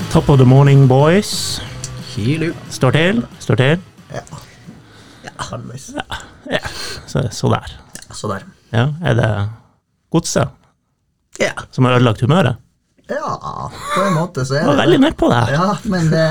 Top of the morning, boys. Kilu. Står til. Ja, halvveis. Ja, så der. Ja, så der. Ja, det godset Ja. som har ødelagt humøret? Ja, på en måte så Jeg var veldig nett på det her. Ja, men det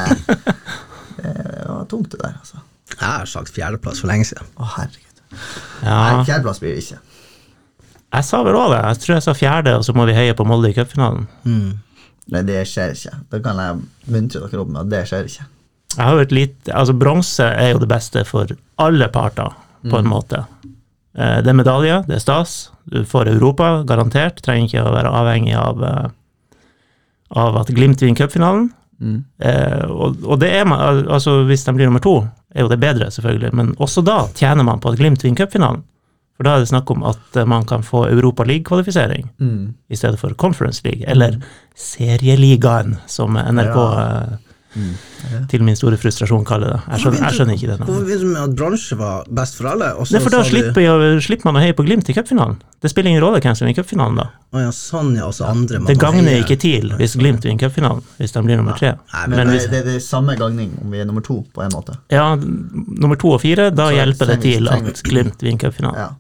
var tungt det der, altså. Jeg har sagt fjerdeplass for lenge siden. Å, herregud. Ja, Nei, fjerdeplass blir det ikke. jeg sa vel også det. Jeg tror jeg sa fjerde, og så må vi heie på Molde i cupfinalen. Nei, det skjer ikke. Da kan jeg muntre dere opp med at det skjer ikke. Jeg har jo altså bronse er jo det beste for alle parter, på en måte. Det er medalje, det er stas. Du får Europa, garantert. Trenger ikke å være avhengig av at Glimt vinner cupfinalen. Og det er man, altså hvis de blir nummer 2, er jo det bedre selvfølgelig, men også da tjener man på at Glimt vinner cupfinalen. For da er det snakk om at man kan få Europa League-kvalifisering i stedet for Conference League, eller Serieligaen, som NRK til min store frustrasjon kaller det. Jeg skjønner ikke det. Hvorfor begynte du med at bransje var best for alle? Og så Det er for da slipper man å heie på Glimt i cupfinalen. Det spiller ingen rolle hvem som vinner cupfinalen da. Å ja, sånn ja, også andre. Det gagner ikke til hvis Glimt vinner cupfinalen, hvis de blir nummer 3. Men hvis, det er det samme gagning om vi er nummer 2 på en måte. ja, nummer 2 og 4, da Så hjelper det til trenger vi- at Glimt vinner cupfinalen. Ja.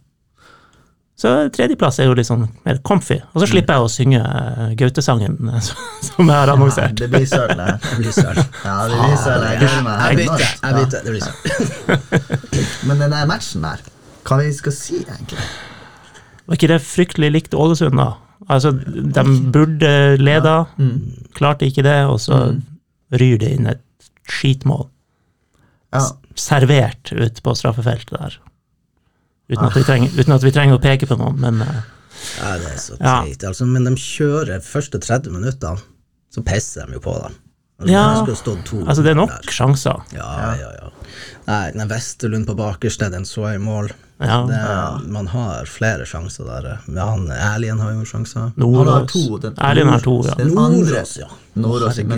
Så tredjeplass er jo litt sånn mer comfy. Og så slipper jeg å synge Gaute-sangen som jeg har annonsert. Det blir søl det her. Det blir søl. Ja, det blir søl. Jeg gleder meg. Jeg enormt. vet det, det blir søl. Men den der matchen der, hva vi skal si egentlig? Var ikke det fryktelig likt Ålesund da? Altså, de burde leda, klarte ikke det, og så ryr det inn et skitmål. Ja. Servert ut på straffefeltet der. Uten at vi trenger å peke på noen, men Ja, det er så Ja. teit. Altså, men de kjører første 30 minutter, så pisser de jo på dem. Ja, De skulle stått 2 altså det er nok der. sjanser. Ja. Nei, den Vesterlund på bakerste, den så jeg i mål. Ja. Man har flere sjanser der. Men han, Erlien har jo sjanser. Han har Nordås. 2. Den- Erlien har 2, ja. Den andre, Nordås, ja. Nordås, men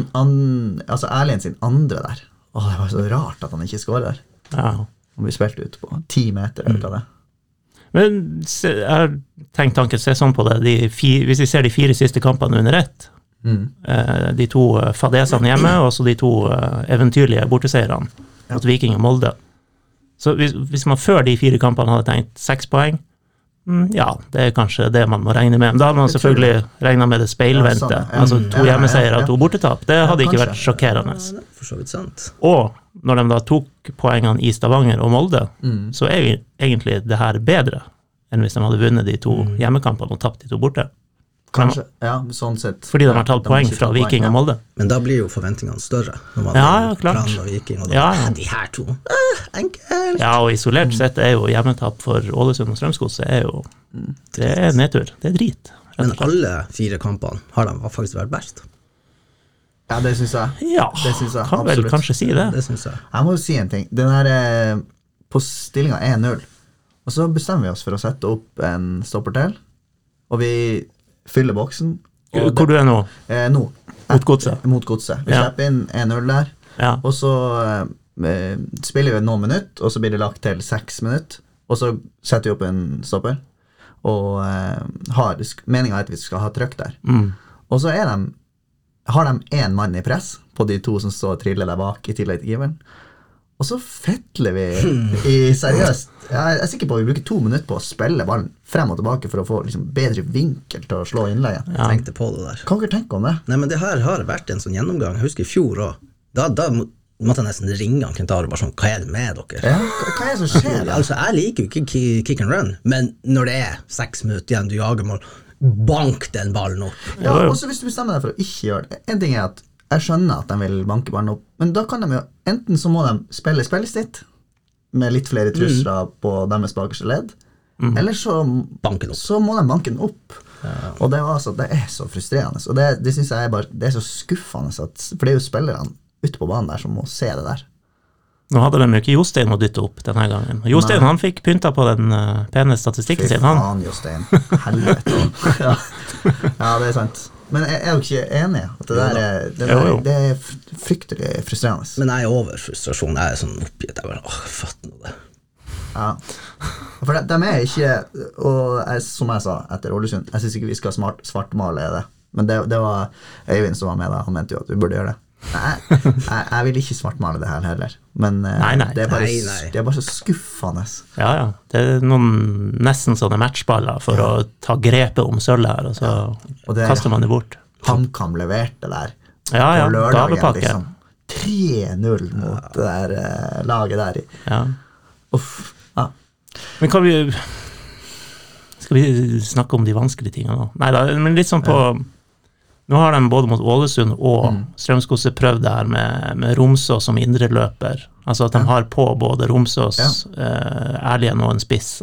den altså Erlien sin andre der. Åh, det var så rart at han ikke skårer. Ja. Han blir spilt ut på 10 meter eller hva det. Men jeg har tenkt tanken, se sånn på det, hvis vi ser de 4 siste kampene under ett, de 2 fadesene hjemme, og så de 2 eventyrlige borteseierne mot Viking og Molde. Så hvis man før de 4 kampene hadde tenkt 6 poeng, ja, det er kanskje det man må regne med. Men da hadde man selvfølgelig regnet med det speilvendte, Ja, sånn, ja. altså 2 hjemmeseier og 2 bortetap. Det hadde ikke vært kanskje. sjokkerende. Ja, det er for så vidt sant. Og når de da tok poengene i Stavanger og Molde, så er jo egentlig det her bedre enn hvis de hadde vunnet de 2 hjemmekampene og tapt de 2 borte. Kanskje, ja, sånn sett. Fordi de har tatt de poeng ikke fra tatt Viking ja. og Molde. Men da blir jo forventningene større. Når man Ja, er klart. Brann og Viking, og da, Ja. de her 2. Enkelt. Ja, og isolert sett er jo hjemmetap for Ålesund og Strømsgodset er jo, det er nedtur. Det er drit. Men alle 4 kampene har de faktisk vært best. Ja, det synes jeg. Ja, Det synes jeg, kan vel absolutt. kanskje si det. Det synes jeg. Jeg må jo si en ting. Den her på stillingen 1-0, og så bestemmer vi oss for å sette opp en stopper til, og vi fyller boksen. Og Hvor du er nå? nå. Mot Godset? Mot Godset. Vi Ja. slipper inn 1-0 der, Ja. og så spiller vi noen minutter, og så blir det lagt til 6 minutter, og så setter vi opp en stopper, og meningen er at vi skal ha trykk der. Og så har de en mann i press på de 2 som står og triller der bak i tillegg til giveren. Og så fettler vi i seriøst. Jeg er sikker på at vi bruker 2 minutter på å spille ballen frem og tilbake for å få liksom bedre vinkel til å slå innlegget. Jeg tenkte på det der. Kan dere tenke om det? Nei, men det her har vært en sånn gjennomgang. Jeg husker i fjor også. Da måtte jeg nesten ringe han Kentaro bare sånn, hva er det med dere? Ja, hva er det som skjer da? Altså, jeg liker jo ikke kick and run, men når det er 6 minutter igjen, du jager mål, bank den ballen opp. Ja, også hvis du bestemmer deg for å ikke gjøre det. En ting er at jeg skjønner at de vil banke ballen opp, men da kan de jo, enten så må de spille spillestitt, med litt flere trusler på deres bakerste ledd, eller så må de banke den opp. Og det er så frustrerende, og det synes jeg det er så skuffende, for det er jo spillerne ute på banen der som må se det der. Nå hadde de jo ikke Jostein å dytte opp denne gangen. Jostein, han fikk pynta på den pene statistikken sin. Fy faen, Jostein. Helvete. Ja, det er sant. Men jeg er jo ikke enig at det er fryktelig frustrerende. Men jeg er over frustrasjon. Jeg er sånn oppgitt. Jeg bare, fatt nå det. Ja. For de er ikke, og som jeg sa etter Ålesund, jeg synes ikke vi skal svartmale det. Men det var Øyvind som var med da, han mente jo at vi burde gjøre det. Jeg vil ikke svartmale det her heller, men nei. Det er bare så skuffende. Ja, det er noen nesten sånne matchballer for å ta grepet om sølvet her, og så kaster man det bort. HamKam leverte der på lørdagen, gavepakke. liksom. 3-0 mot det der laget der. Ja. Uff, ja. Men skal vi snakke om de vanskelige tingene nå? Neida, men litt sånn på nå har de både mot Ålesund og Strømskose prøvd det her med Romsås som indre løper. Altså at de har på både Romsås, Erlien og en spiss.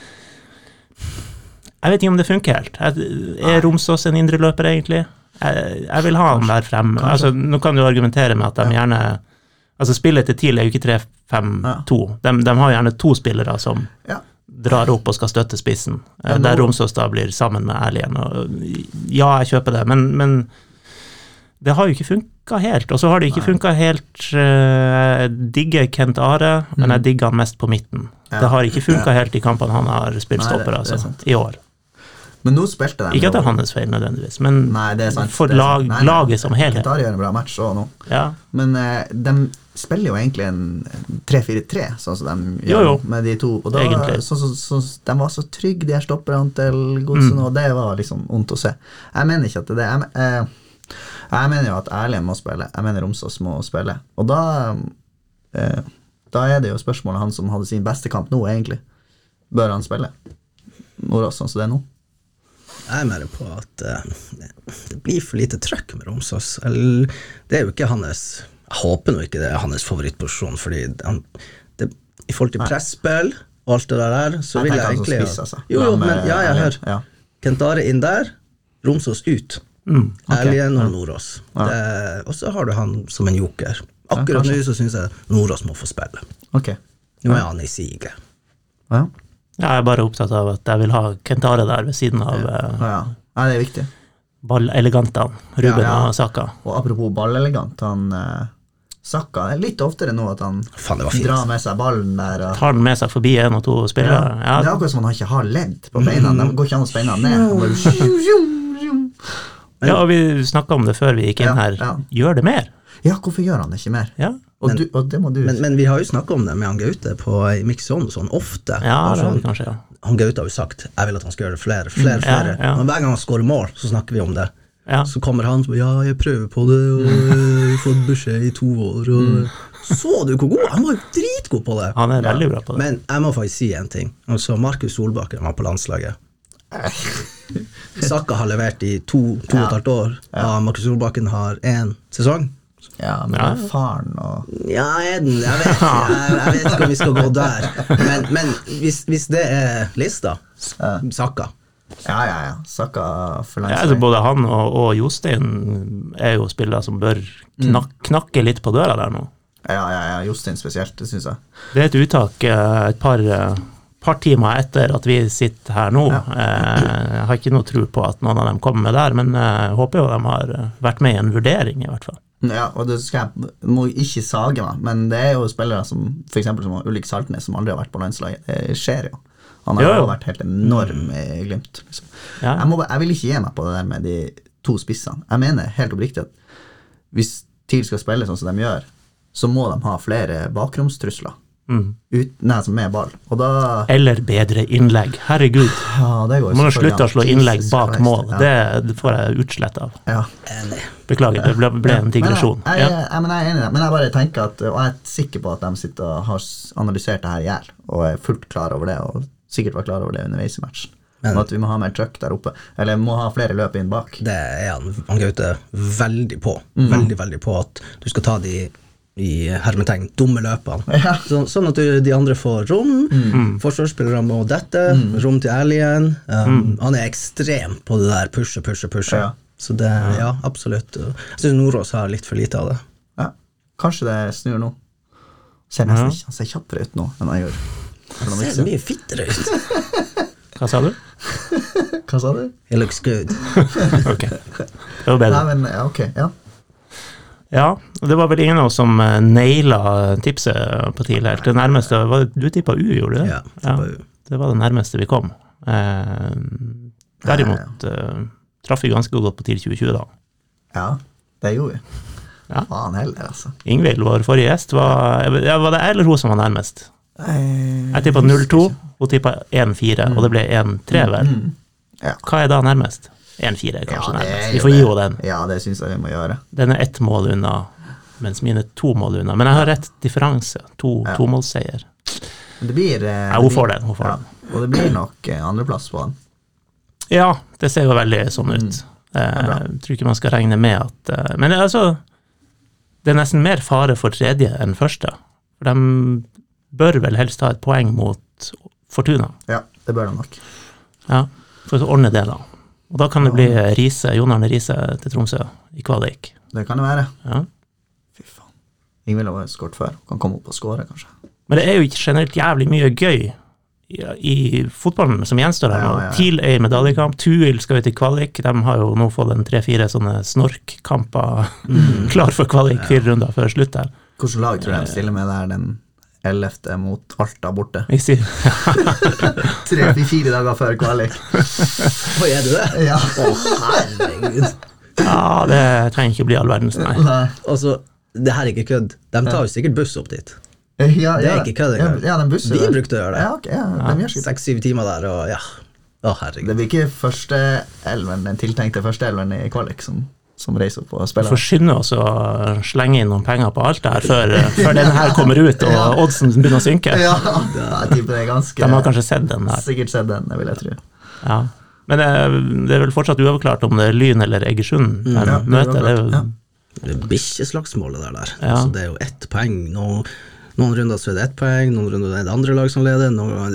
Jeg vet ikke om det funker helt. Er Romsås en indre løper egentlig? Jeg vil ha han der fremme. Altså, nå kan du argumentere med at de gjerne... Altså spillet til TIL er jo ikke 3-5-2. De har gjerne 2 spillere som drar opp og skal støtte spissen. Der Romsås da blir sammen med Erlien. Ja, jeg kjøper det, men det har jo ikke funket helt. Og så har det ikke funket helt... Jeg digger Kent Are, men jeg digger han mest på midten. Det har ikke funket helt i kampene han har spilt stopper, altså, i år. Men nå spilte de ikke at det er hans feil nødvendigvis, men det er sant, for laget som helhet. Kent Are gjør en bra match også nå. Ja. Men de spiller jo egentlig en 3-4-3, sånn som de gjør med de to. Og da, de var så trygge, de her stopperne til Godsen, og det var liksom ondt å se. Jeg mener ikke at det er det. Jeg mener jo at Erlien må spille. Jeg mener Romsås må spille. Og da er det jo spørsmålet han som hadde sin beste kamp nå, egentlig. Bør han spille? Nordås, sånn som det er nå? Jeg er mer på at det blir for lite trøkk med Romsås. Det er jo ikke hans... Jeg håper nå ikke det er hans favorittposisjon, fordi i forhold til presspill og alt det der, så vil jeg egentlig... Spiss, altså. Jo, men jeg hører. Kent Are inn der, Romsås ut. Erlien og Nordås. Og så har du han som en joker. Akkurat nå så synes jeg Nordås må få spille. Nå er han i siget. Ja. Jeg er bare opptatt av at jeg vil ha Kent Are der ved siden av ja, det er viktig. Ballelegantene, Ruben og Saka. Og apropos ballelegant, han Saka er litt oftere nå at han drar med seg ballen der. Tar den med seg forbi 1 og 2 spillere. Det er akkurat som han ikke har ledd på beina. De går ikke an å spenne han ned. Ja, og vi snakket om det før vi gikk inn her. Gjør det mer? Ja, hvorfor gjør han det ikke mer? Ja. Og det må du... Men vi har jo snakket om det med han Gaute på Mixon og sånn, ofte. Ja, det har vi kanskje, ja. Han Gaute har jo sagt, jeg vil at han skal gjøre det flere. Og hver gang han skårer mål, så snakker vi om det. Så kommer han og jeg prøver på det, og jeg har fått beskjed i 2 år, og så du hvor god? Han var jo dritgod på det. Han er veldig bra på det. Men jeg må faktisk si en ting. Altså, Markus Solbakken var på landslaget. Saka har levert i 2,5 år, og Markus Solbakken har 1 sesong. Ja, men faren og... Ja, jeg vet ikke om vi skal gå der. Men hvis det er lista, Saka. Ja. Saka for landslag. Ja, altså både han og Jostein er jo spillere som bør knakke litt på døra der nå. Ja, Jostein spesielt, det synes jeg. Det er et uttak et par timer etter at vi sitter her nå. Jeg har ikke noe tro på at noen av dem kommer med der, men jeg håper jo de har vært med i en vurdering i hvert fall. Ja, og må ikke sage meg, men det er jo spillere som, for eksempel som Ulrik Saltnes, som aldri har vært på landslaget. Det skjer jo. Han har jo vært helt enorm i Glimt. Liksom. Jeg vil ikke gi meg på det der med de 2 spissene. Jeg mener helt oppriktig at hvis TIL skal spille sånn som de gjør, så må de ha flere bakromstrusler. Med ball. Og da... Eller bedre innlegg. Herregud. Ja, det går. Man må slutte å slå innlegg bak mål. Det får jeg utslett av. Ja. Beklager, det ble en digresjon. Jeg er enig i det, men jeg bare tenker at, og jeg er sikker på at de sitter og har analysert det her i hjel, og er fullt klar over det, og sikkert var klar over det underveis i matchen. Men at vi må ha mer trøkk der oppe, eller må ha flere løp inn bak. Det er han Gaute veldig på. Veldig på at du skal ta de i hermetegn dumme løpene. Sånn at de andre får rom, forsvarsspillere må dette, rom til Erlien. Han er ekstrem på det der pushe. Så det, absolutt. Jeg synes Nordås har litt for lite av det. Ja, kanskje det snur nå. Han ser kjappere ut nå enn han gjør. Han ser mye fittere ut. Hva sa du? It looks good. Ok, det var bedre. Nei, men ok, Ja, det var vel ingen av oss som naila tipset på TIL her. Det nærmeste, du tippet U, gjorde du det? Ja, det var det nærmeste vi kom. Derimot, traff vi ganske godt på TIL 2020 da. Ja, det gjorde vi. Ja. Faen heller, altså. Ingvild, vår forrige gjest, var det jeg eller hun som var nærmest? Jeg tippet 0-2, hun tippet 1-4, og det ble 1-3 vel. Ja. Hva er da nærmest? 1-4 kanskje nærmest. Vi jo får gi det. henne den. Ja, det synes jeg vi må gjøre. Den er 1 mål unna, mens mine 2 mål unna. Men jeg har rett differanse, 2 målseier. Det blir... Ja, hun får den. Og det blir nok andreplass på den. Ja, det ser jo veldig sånn ut. Jeg tror ikke man skal regne med at... Men det er nesten mer fare for tredje enn første. For de bør vel helst ha et poeng mot Fortuna. Ja, det bør de nok. Ja, for å ordne det da. Og da kan det bli Jon Arne Riise til Tromsø i kvalik. Det kan det være. Ja. Fy faen. Ingvild har skåret før. Kan komme opp og skåre, kanskje. Men det er jo ikke generelt jævlig mye gøy i fotballen som gjenstår her nå. Ja. TIL er i medaljekamp, TUIL skal ut i kvalik, de har jo nå fått 3-4 sånne snorkkamper klar for kvalik 4 runder før slutt her. Hvordan lag tror jeg de stiller med der den 11. mot Alta borte? Jeg sier 3-4 dager før kvalik. Hva er det? Ja. Herregud. ja, det trenger ikke bli all verdens, nei. Altså, det her er ikke kødd. De tar jo sikkert buss opp dit. Ja, Det er ikke kødd engang. Ja, den bussen. Vi brukte å gjøre det. Ja, ok, ja, de gjør sikkert. 6-7 timer der, og ja. Å, herregud. Det blir ikke første elveren, den tiltenkte første elveren i kvalik som reiser opp og Vi spiller. får skynde oss å slenge inn noen penger på alt det her før denne her kommer ut og oddsen begynner å synke. Ja, jeg tipper det er ganske... De har kanskje sett den her. Sikkert sett den, det vil jeg tro. Ja. Men det er vel fortsatt uavklart om det er Lyn eller Egersund Ja, det er møter. Det er jo, ja. Det er bikkjeslagsmålet der. Ja. Altså, det er jo 1 poeng. Noen runder så er det 1 poeng, noen runder er det andre lag som leder, noen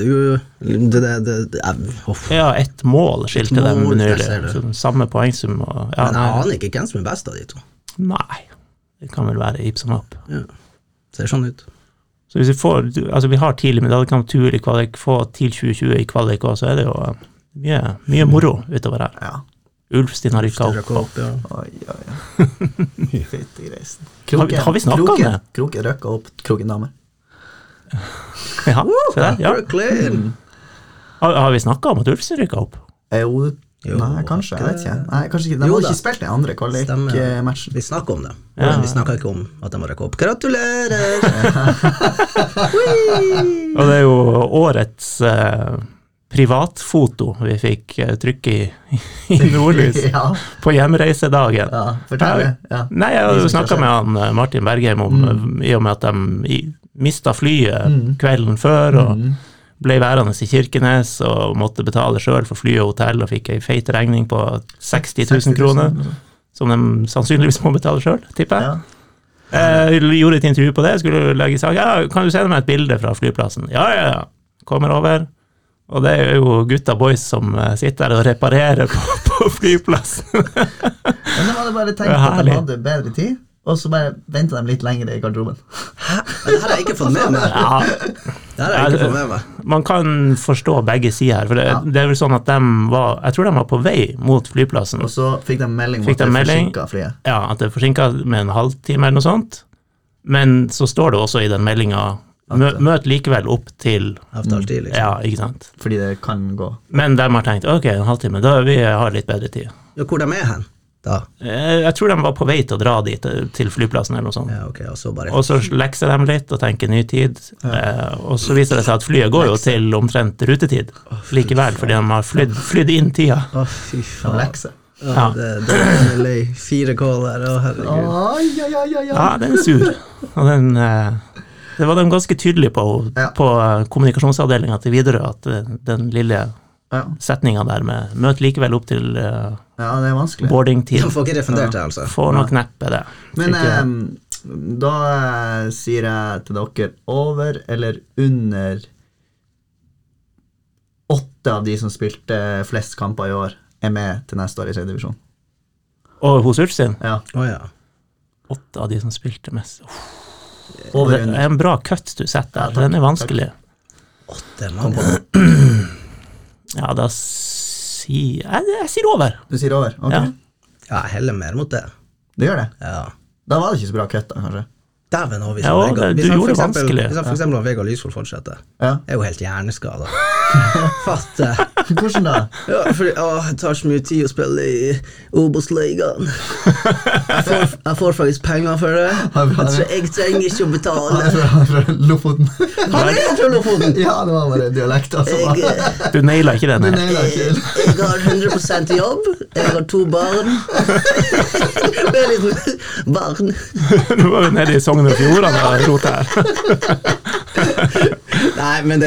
ja, 1 mål skilte dem mål, jeg nylig. ser det. Så samme poengsum. Og, ja, Men jeg aner ikke hvem som er best av de to. nei, det kan vel være Ipsen opp. Ja. Ser sånn ut. Så hvis vi får, altså vi har TIL i medaljekamp, TUIL i kvalik, få TIL 2020 i kvalik også, så er det jo mye moro utover her. Ja. Ulfstin har rykket Rykket opp. ja. Oi. Fytti greisen. Har vi snakket om det? Kroken røkket opp Kroken dame. Ja, se der, ja. Brooklyn! Har vi snakket om at Ulfstin rykket opp? Jo, Jo, nei, kanskje, jeg vet ikke. Nei, kanskje ikke. De Jo har da. ikke spilt den andre kvalik-matchen. Vi snakker om det, Ja. men vi snakker ikke om at de har rykket opp. Gratulerer! Og det er jo årets privatfoto vi fikk trykke i Nordlys Ja, på hjemreisedagen. ja, fortell det. Ja. Nei, jeg har jo snakket med han Martin Bergheim om, i og med at de mistet flyet kvelden før, og ble værende i Kirkenes, og måtte betale selv for fly og hotell, og fikk en feit regning på 60 000 kroner, som de sannsynligvis må betale selv, tipper jeg. Ja. Jeg gjorde et intervju på det, skulle legge sak, ja, kan du sende meg et bilde fra flyplassen? Ja, kommer over, og det er jo gutta boys som sitter der og reparerer på flyplassen. Men de hadde bare tenkt at de hadde bedre tid, og så bare ventet de litt lenger i garderoben. Hæ? Men det her har jeg ikke fått med meg. Ja, Det her har jeg ikke fått med meg. man kan forstå begge sider her, for det er vel sånn at jeg tror de var på vei mot flyplassen. Og så fikk de melding om Fikk at de det melding? forsinket flyet. Ja, at det er forsinket med en halvtime eller noe sånt, men så står det også i den meldingen, møt likevel opp til, Avtalt tid, liksom. ja, ikke sant? Fordi det kan gå. Men de har tenkt, ok, en halvtime, da vi har litt bedre tid. Ja, hvor de er hen, da? Jeg tror de var på vei til å dra dit, til flyplassen eller noe sånt. Ja, ok, og så bare... Og så lekser de litt og tenker ny tid, og så viser det seg at flyet går jo til omtrent rutetid likevel, fordi de har flydd inn tida. Å, fy Som faen. lekse. Ja, det er lei 4K der, å herregud. Ja, den er sur. Og det var de ganske tydelige på kommunikasjonsavdelingen til Widerøe, at den lille setningen der med møt likevel opp til Ja, det er vanskelig. boardingtid. De får ikke refundert det, altså. Får nok neppe det. Men da sier jeg til dere over eller under 8 av de som spilte flest kamper i år, er med til neste år i C-divisjon. Og hos Ulfstin, Ja. Å ja. 8 av de som spilte mest. Over Det under. er en bra cut du setter der, Ja, takk, den er vanskelig. 8 mann. Ja, da jeg sier over. Du sier over? Ok. Ja. Ja, jeg heller mer mot det. Du gjør det? Ja. Da var det ikke så bra cut da, kanskje? Dæven, og hvis Ja, Vegard- du hvis han gjorde det for eksempel- vanskelig. Hvis han for eksempel Vegard Lysvold fortsetter, Ja. er jo helt hjerneskada. Fatte. Hvordan da? Ja, fordi det tar så mye tid å spille i Obos-ligaen. Jeg får faktisk penger for det. Jeg trenger ikke å betale. Han er fra Lofoten. Han er fra Lofoten! Ja, det var bare dialekt, altså. Du nailet ikke den. Du nailer ikke. Jeg har 100% jobb. Jeg har 2 barn. Med litt barn. Du var jo nede i Sogn og Fjordane og rota her. Nei, men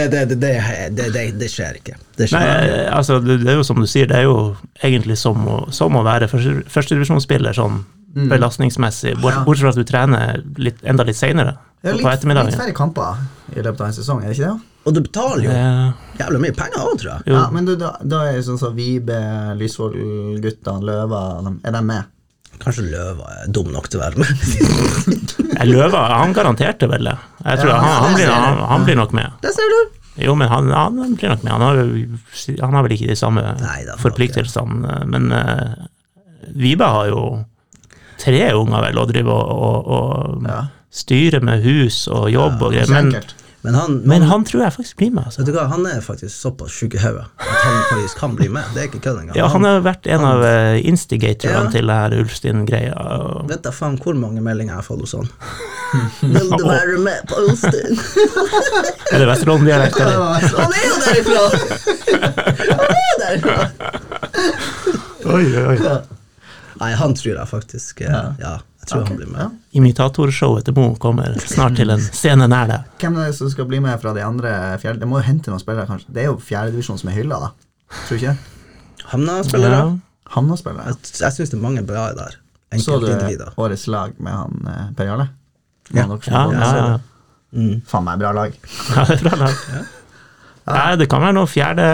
det skjer ikke. Det skjer Nei, ikke. altså, det er jo som du sier, det er jo egentlig som å være førstedivisjonsspiller sånn belastningsmessig, bortsett fra at du trener enda litt senere Ja, på litt ettermiddagen. færre kamper i løpet av en sesong, er det ikke det? Og du betaler jo Eh, jævlig mye penger også, tror jeg. Jo. Ja, men da er det sånn som Vibe, Lysvold-guttene, Løva, er de med? Kanskje Løva er dum nok til å være med. Løva, han garanterte vel det. Jeg tror han blir nok med. Det ser du. Jo, men han blir nok med. Han har vel ikke de samme Nei, det har han forpliktelsene, men Vibe har jo 3 unger vel, og driver og styrer med hus og jobb og greier, men han tror jeg faktisk blir med, altså. Vet du hva, han er faktisk såpass syk i hodet at han faktisk kan bli med. Det er ikke kødd engang. Ja, han har vært en av instigatorene til det her Ulfstin-greia. Vet da faen hvor mange meldinger jeg har fått hos han. Vil du være med på Ulfstin? Er det Vesterålen-dialekt, eller? Han er jo derifra! Han er jo derifra! Oi. Nei, han tror jeg faktisk, jeg tror han blir med. Imitatorshowet til Mo kommer snart til en scene nær deg. Hvem er det som skal bli med fra de andre fjerde? Det må jo hente noen spillere, kanskje. Det er jo fjerdedivisjon som er hylla, da. Tror du ikke det? Hamna-spillere. Hamna-spillere. Jeg synes det er mange bra der. Så du Enkeltindivider. årets lag med han Per Jarle? Ja. Ja. Faen meg, bra lag. Ja, det er bra lag. Ja, det kan være noe fjerde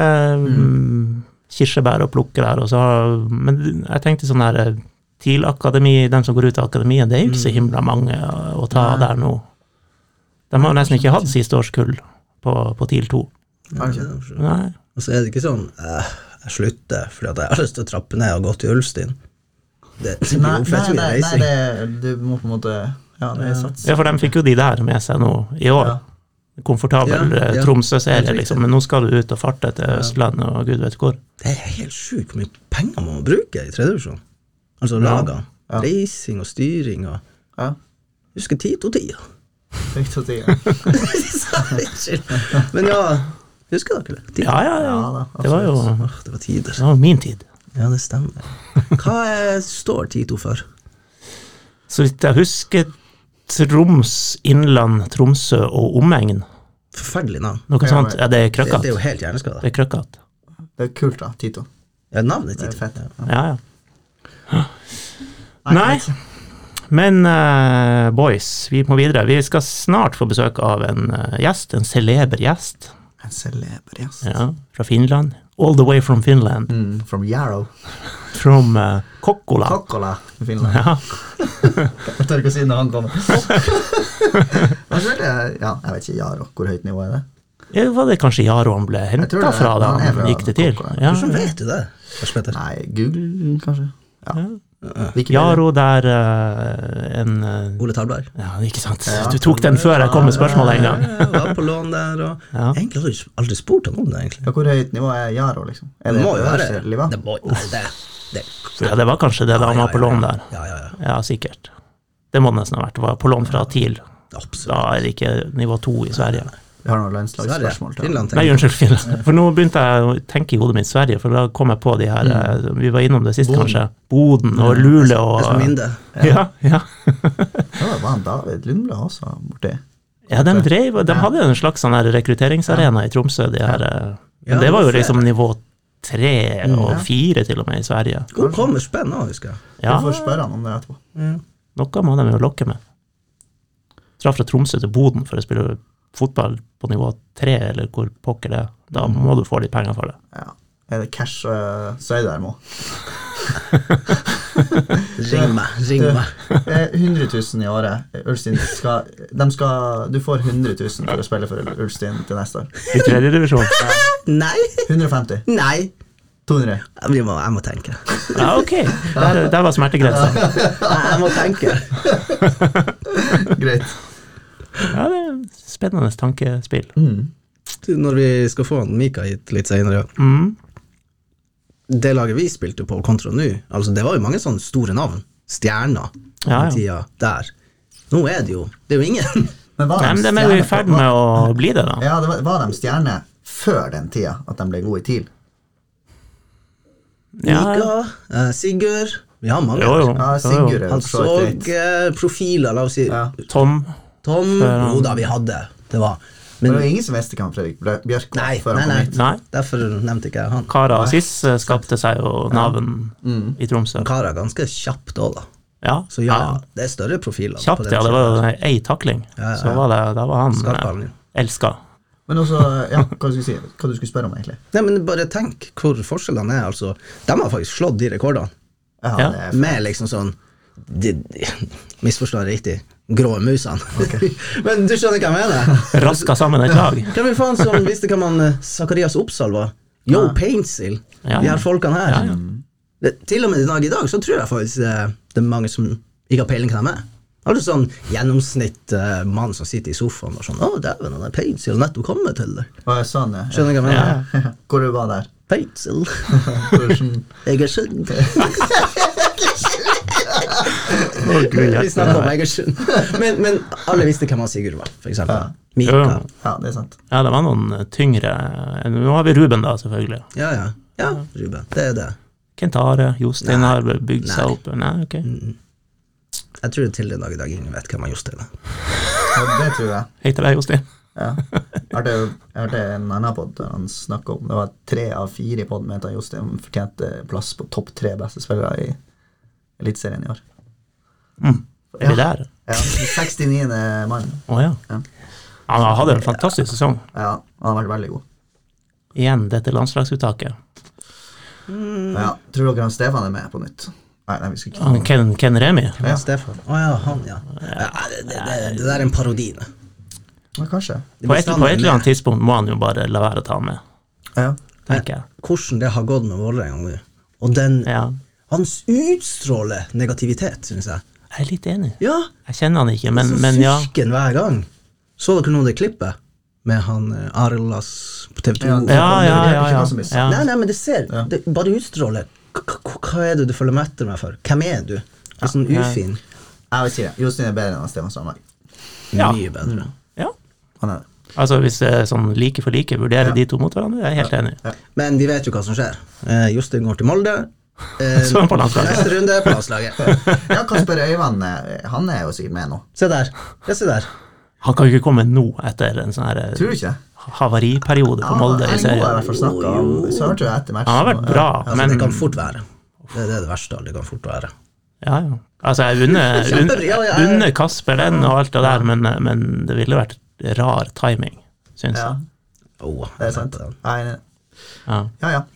kirsebær å plukke der, og så, men jeg tenkte sånn her TIL-akademi, den som går ut av akademien, det er jo ikke så himla mange å ta der nå. De har nesten ikke hatt siste års kull på TIL 2. Nei. Og så er det ikke sånn, jeg slutter fordi at jeg har lyst til å trappe ned og gå til Ulfstin. Det blir jo fett mye reising. Nei, du må på en måte, det er sats. Ja, for de fikk jo de der med seg nå i år. Komfortabel Tromsø-serie, liksom, men nå skal du ut og farte til Østland og Gud vet hvor. Det er helt sykt hvor mye penger man må bruke i tredje-divisjon. Altså lagene. Reising og styring og... Husker 10-10. 10-10. Men ja, husker dere det? Ja, det var jo det var tider. det var min tid. Ja, det stemmer. Hva står 10-2 for? Så vidt jeg husker Troms, Innland, Tromsø og omegn. Forferdelig navn. Noe sånt. Ja, det er Det krøkkat. er jo helt hjerneskadet. Det er krøkkat. Det er kult da, Tito. Ja, navnet Det er 10-2. fett. Ja. Nei, men boys, vi må videre. Vi skal snart få besøk av en gjest, en celeber gjest. En celeber gjest. Ja, fra Finland. All the way from Finland. From Yarrow. From Kokkola. Kokkola i Finland. Ja. Jeg tør ikke å si når han kommer. Jeg vet ikke, Yarrow, hvor høyt nivå er det? Ja, var det kanskje Jaro han ble Jeg tror hentet det. fra da Han er han fra gikk det til? Kokkola. Ja. Hvordan vet du det, Lars Petter? Nei, Google kanskje? Ja. Wikipedia. Jaro der en Ole Talberg. Ja, ikke sant. Du tok den før jeg kom med spørsmålet en gang. Ja, var på lån der, og egentlig hadde jeg aldri spurt han om det, egentlig. Ja, hvor høyt nivå er Yarrow, liksom? Er Det må jo være øverste livet? det. Ja, det var kanskje det da han var på lån der. Ja. Ja, sikkert. Det må det nesten ha vært. Det var på lån fra TIL. Absolutt. Da er det ikke nivå 2 i Sverige. Vi har noen landslagsspørsmål. Finland Nei, unnskyld, Finland. For nå begynte jeg å tenke i hodet mitt Sverige, for da kom jeg på de her, vi var innom det sist Boden. kanskje, Boden og Luleå og... Østerminde. Ja. Ja, det var han David Lundle også borti. Ja, de hadde en slags sånn her rekrutteringsarena i Tromsø, de her, men det var jo liksom nivå 3 og 4 til og med i Sverige. Hvor kommer spenn nå, husker jeg? Ja, Vi får spørre han om det etterpå. noe må de jo lokke med. Dra fra Tromsø til Boden for å spille fotball på nivå 3, eller hvor pokker det er. Da må du få litt penger for det. Ja. Er det cash, så er det der, Mo. Ring meg. 100 000 i året. Ulfstin du får 100 000 for å spille for Ulfstin til neste år. I tredje divisjon. Nei! 150. Nei! 200. Jeg må tenke. Ja, ok. Der var smertegrensen. Jeg må tenke. Greit. Ja, det er spennende tankespill. Når vi skal få Mika hit litt senere, det laget vi spilte på kontra nå, altså det var jo mange sånne store navn, stjerner, Ja. tida der. Nå er det jo ingen. Men var Nei, men de er jo i ferd med å bli det da. Ja, var de stjerne før den tida, at de ble gode i TIL? Mika, Sigurd, vi har mange. Jo. Ja, Sigurd er jo Han for så så vidt greit. profiler, la oss si. Ja. Tom. Tom, jo da, vi hadde. Det var. Men Men det var ingen som visste hvem Fredrik Bjørk var nei, før han kom hit. Nei. derfor nevnte ikke jeg han. Kara Aziz skapte seg jo navn i Tromsø. Kara er ganske kjapt også da. Ja, Så ja, det er større profiler. på kjapt, den ja, det var tiden. jo ei takling. Ja. Så var det, da var han Skarphallen. elsket. Men også, ja, hva du skulle si? Hva du skulle spørre om egentlig? Nei, men bare tenk hvor forskjellene er, altså. De har faktisk slått de rekordene. Ja, Ja. det er Med liksom sånn misforstår riktig grå musene. Men du skjønner hva jeg mener? Raska sammen et lag. Hvem er faen som visste hvem han Zacharias Oppsal var? Yo, Paintsill. Ja, De ja. her folkene her. Ja, ja. Til og med i dag så tror jeg faktisk det er mange som ikke har peiling hva de er. Altså sånn gjennomsnitt mann som sitter i sofaen og sånn, dæven, han er Paintsill nettopp kommet til det. Å, jeg sa det. Skjønner du hva jeg mener? Hvor du var der? Paintsill. Hvordan? Egersund. Gud, Vi snakker om Egersund. Men alle visste hvem han Sigurd var, for eksempel. Ja. Mika. Ja. Ja, det er sant. Ja, det var noen tyngre. Nå har vi Ruben da, selvfølgelig. Ja, Ruben, det er det. Kentare, Jostein Nei. har bygd seg Nei. opp. Nei, ok. Jeg tror det til den dag i dag ingen vet hvem han Jostein er. Ja, det tror jeg. Hei til deg, Jostein. Ja. Jeg hørte en annen podd der han snakket om, det var 3 av 4 i podden mente at Jostein fortjente plass på topp 3 beste spillere i Elitserien i år. Er vi der? Ja, 69. mann. Å ja. Ja. Han hadde en fantastisk sesong. Ja, han har vært veldig god. Igjen dette landslagsuttaket. Ja, tror dere han Stefan er med på nytt? Nei, vi skal ikke. Ken Remi. Ja. Stefan. Han, ja. Det der er en parodi. Ja, kanskje. På et eller annet tidspunkt må han jo bare la være å ta med, Ja. tenker jeg. Hvordan det har gått med Vålerenga nå. Og den, Ja, hans utstråler negativitet, synes jeg. jeg er litt enig. Ja, Jeg kjenner han ikke, men så ja. fyrken hver gang. Så dere noe av det klippet? Med han Arilas på TV 2? Ja, Ja, det er ikke ja. hva som er sant. Ja. Nei, men det ser, Ja. det bare utstråler. Hva er det du følger med etter meg for? Hvem er du? Det er sånn ufin. Jeg vil si det. Jostein er bedre enn Stefan Strandberg. Ja. Mye bedre. Ja. Han er det. Altså, hvis det er sånn like for like, vurderer Ja. de to mot hverandre, jeg er helt enig. Men vi vet jo hva som skjer. Jostein går til Molde. Så er han på landslaget. Neste runde på landslaget. Ja, Kasper Øyvand, han er jo sikkert med nå. Se der. Ja, se der. Han kan jo ikke komme nå etter en sånn her Tror du ikke? havariperiode på Molde i Erling Moe har i serien. hvert fall snakket om, så hørte jeg etter matchen. Han har vært bra, Altså, men det kan fort være. Det er det verste. Det kan fort være. ja, ja. Altså, jeg Kjempebra, ja. unner Kasper den og alt det der, men det ville vært rar timing, synes Ja, jeg. det er sant. Jeg er enig. Ja. Ja, ja.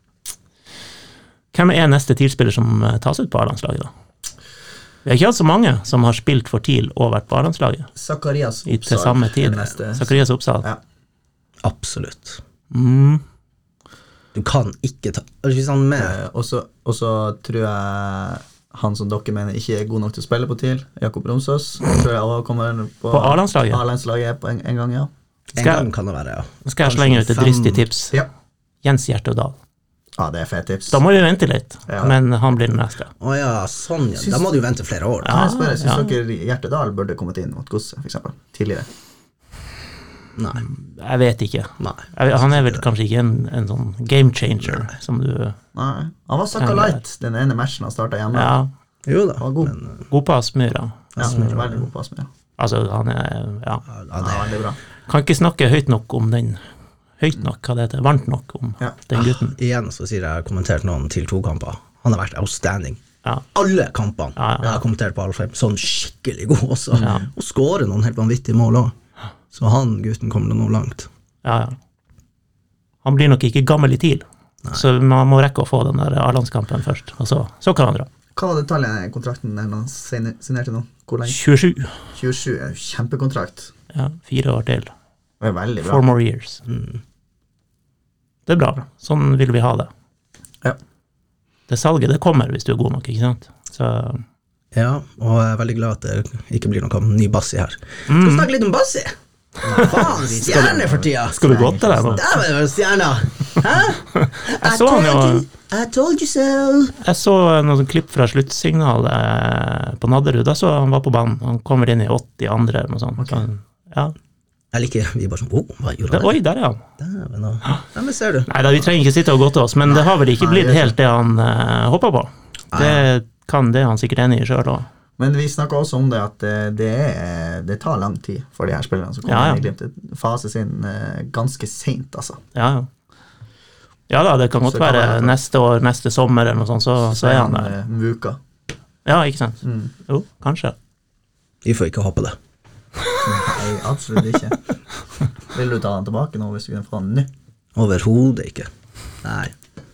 Hvem er neste TIL-spiller som tas ut på A-landslaget da? Vi har ikke hatt så mange som har spilt for TIL og vært på A-landslaget Zacharias i til samme tid. er neste. Zacharias Oppsal. Ja. Absolutt. Mm. Du kan ikke ta hvis han er med. Og så tror jeg han som dere mener ikke er god nok til å spille på TIL, Jakob Romsås, tror jeg også kommer på A-landslaget? A-landslaget på en gang, ja. En gang kan det være, ja. Nå skal jeg slenge ut et dristig tips. Ja. Jens Hjertedal. Ja, det er fett tips. Da må vi vente litt, Ja. men han blir den neste. Å ja, sånn ja. Da må du jo vente flere år. Ja, Da. jeg spør, synes ja. dere Hjertedal burde kommet inn mot Godset, for eksempel, tidligere? Nei. Jeg vet ikke. Nei. Han er vel kanskje ikke en sånn game changer, som du... Nei, han var Saka Light den ene matchen han startet hjemme. Ja, Jo da. Han var god. Men, god på Aspmyra. Ja, veldig god pass med, ja. Altså, han er... Ja. ja, Ja, veldig bra. Kan ikke snakke høyt nok om den. Høyt nok, hva det heter. Varmt nok om Ja. den gutten. igjen så sier jeg kommentert noen til 2-kamper. Han har vært outstanding. Ja. Alle kampene. Ja, ja. Jeg har kommentert på alle 5. Sånn skikkelig god også. Ja. Og skårer noen helt vanvittige mål også. Så han gutten kommer nå langt. Ja, ja. Han blir nok ikke gammel i TIL. Så man må rekke å få den der A-landskampen først. Og så kan han dra. Hva var detaljene i kontrakten den han signerte nå? Hvor lenge? 27. 27, er jo kjempekontrakt. Ja, 4 år til. Det er veldig bra. 4 more years. Det er bra. Sånn vil vi ha det. Ja. Det salget, det kommer hvis du god nok, ikke sant? Så... Ja, og jeg veldig glad at det ikke blir noen ny Bassi her. Skal vi snakke litt om Bassi? Faen, stjerne for tida! Skal du gå til deg nå? Der var det stjerna! Hæ? I told you so! Jeg så noen klipp fra sluttsignalet på Nadderud, da så han var på banen. Han kommer inn i 80 andre eller noe sånt. Okay. Så, ja. Jeg liker, vi bare sånn, hva gjorde han? Oi, der er han. Ja, men ser du. Neida, vi trenger ikke sitte og gå til oss, men det har vel ikke blitt helt det han håper på. Det er han sikkert enig i selv også. Men vi snakket også om det at det tar lang tid for de her spillerne som kommer inn i Glimt. Fases inn ganske sent, altså. Ja da, det kan godt være neste år, neste sommer eller noe sånt, så er han der. Vuka. Ja, ikke sant? Jo, kanskje. Vi får ikke håpe det. Nei, absolutt ikke. Vil du ta han tilbake nå hvis du kunne få han nå? Overhodet ikke. Nei.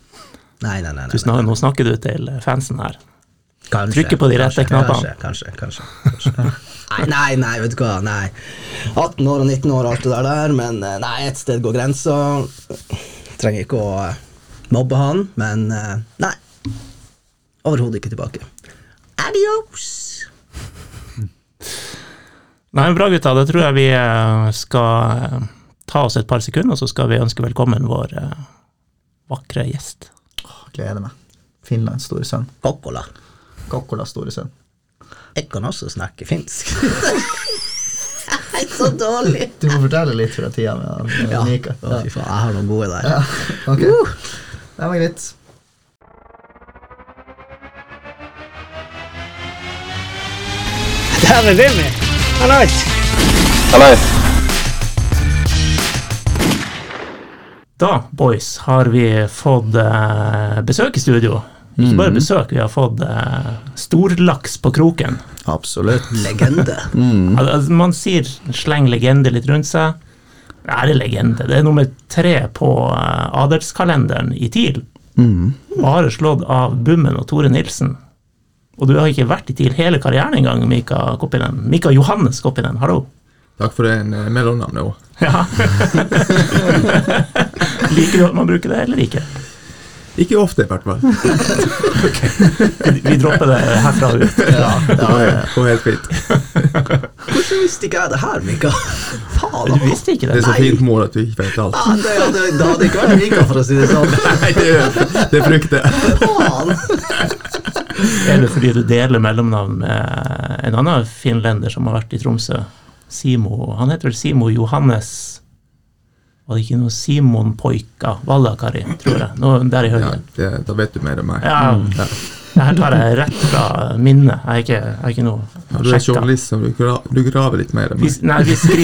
Nå snakker du til fansen her. Kanskje, trykke på de rette knappene. Kanskje. Nei, vet du hva, nei. 18 år og 19 år og alt det der, men nei, et sted går grensa. Trenger ikke å mobbe han, men nei. Overhodet ikke tilbake. Adios! Nei, bra gutta, det tror jeg vi skal ta oss et par sekunder, og så skal vi ønske velkommen vår vakre gjest. Gleder meg. Finlands store sønn. Kokkolas store sønn. Jeg kan også snakke finsk. Jeg er så dårlig. Du må fortelle litt fra tida med Mika. Ja, fy faen, jeg har noen gode der. Ja, ok. Det var greit. Det her er Vimmy. Hallais! Da, boys, har vi fått besøk i studio. Ikke bare besøk, vi har fått storlaks på kroken. Absolutt. Legende. Altså, man sier sleng legende litt rundt seg. Det er legende. Det er nummer 3 på adelskalenderen i TIL. Bare slått av Bummen og Tore Nilsen. Og du har ikke vært i TIL hele karrieren en gang, Mika Koppinen. Mika Johannes Koppinen, hallo. Takk for det, mellomnavn nå. Ja. Liker du at man bruker det, eller ikke? Ikke ofte, i hvert fall. Vi dropper det herfra ut. Ja, og helt fint. Hvordan visste ikke jeg det her, Mika? Faen. Du visste ikke det? Det er så fint mål at du ikke vet alt. Det hadde ikke vært Mika, for å si det sånn. Nei, det frykter jeg. Faen. Er det fordi du deler mellomnavn med en annen finlender som har vært i Tromsø? Simo, han heter vel Simo Johannes. Var det ikke noe Simon Poika Vallakari, tror jeg. Noe der i høyre. Ja, da vet du mer enn meg. Ja, det her tar jeg rett fra minnet. Jeg er ikke noe ja, du er journalist, så du graver litt mer enn meg. Nei,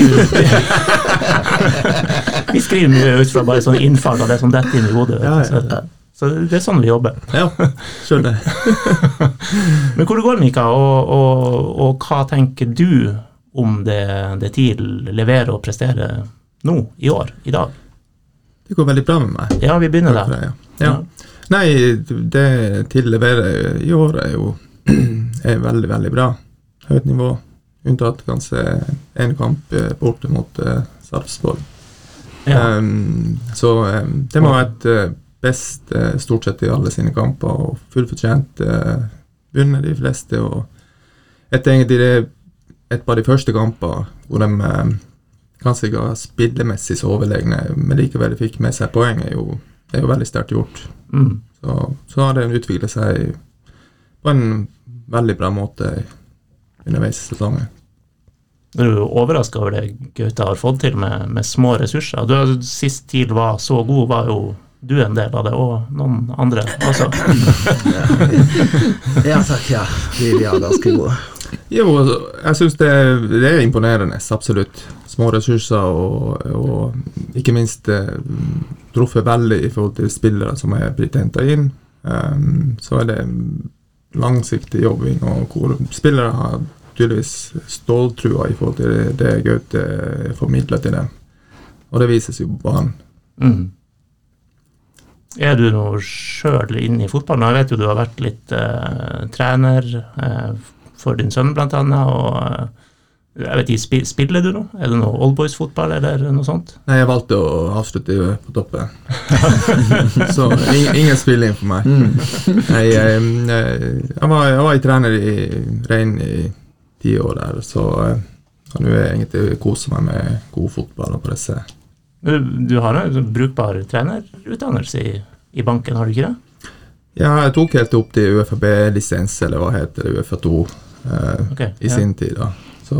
vi skriver mye ut fra bare sånn innfall av det som detter inn i hodet. Så det er sånn vi jobber. Ja, skjønner. Men hvor det går, Mika, og hva tenker du om det TIL leverer og presterer nå, i år, i dag? Det går veldig bra med meg. Ja, vi begynner der. Ja. Nei, det TIL leverer i år er veldig, veldig bra. Høyt nivå, unntatt kanskje en kamp borte mot Sarpsborg. Ja. Så det må ha et best stort sett i alle sine kamper, og fullfortjent vunnet de fleste, og etter egentlig et par de første kamper hvor de kanskje ikke var spillemessig så overlegne, men likevel fikk med seg poeng, det er jo veldig sterkt gjort. Så har det utviklet seg på en veldig bra måte underveis i sesongen. Er du overrasket over det Gauta har fått til med små ressurser? Sist TIL var så god, var jo du en del av det, og noen andre også. Ja, takk, ja. Vi er ganske gode. Jo, jeg synes det er imponerende, absolutt. Små ressurser, og ikke minst truffet veldig i forhold til spillere som er blitt hentet inn. Så er det langsiktig jobbing, og hvor spillere har tydeligvis ståltrua i forhold til det Gaute formidler til dem. Og det vises jo på han. Er du nå selv inne i fotballen? Jeg vet jo du har vært litt trener for din sønn blant annet, og Jeg vet ikke, spiller du noe? Er det noe oldboys-fotball eller noe sånt? Nei, jeg valgte å avslutte på toppen. Så ingen spilling for meg. Jeg var i trener i Rein i 10 år der, så nå er jeg egentlig koser meg med god fotball og presse. Du har en brukbar trenerutdannelse i banken, har du ikke det? Ja, jeg tok helt opp til UFAB-lisens, eller hva heter det, UFA2, i sin tid da. Så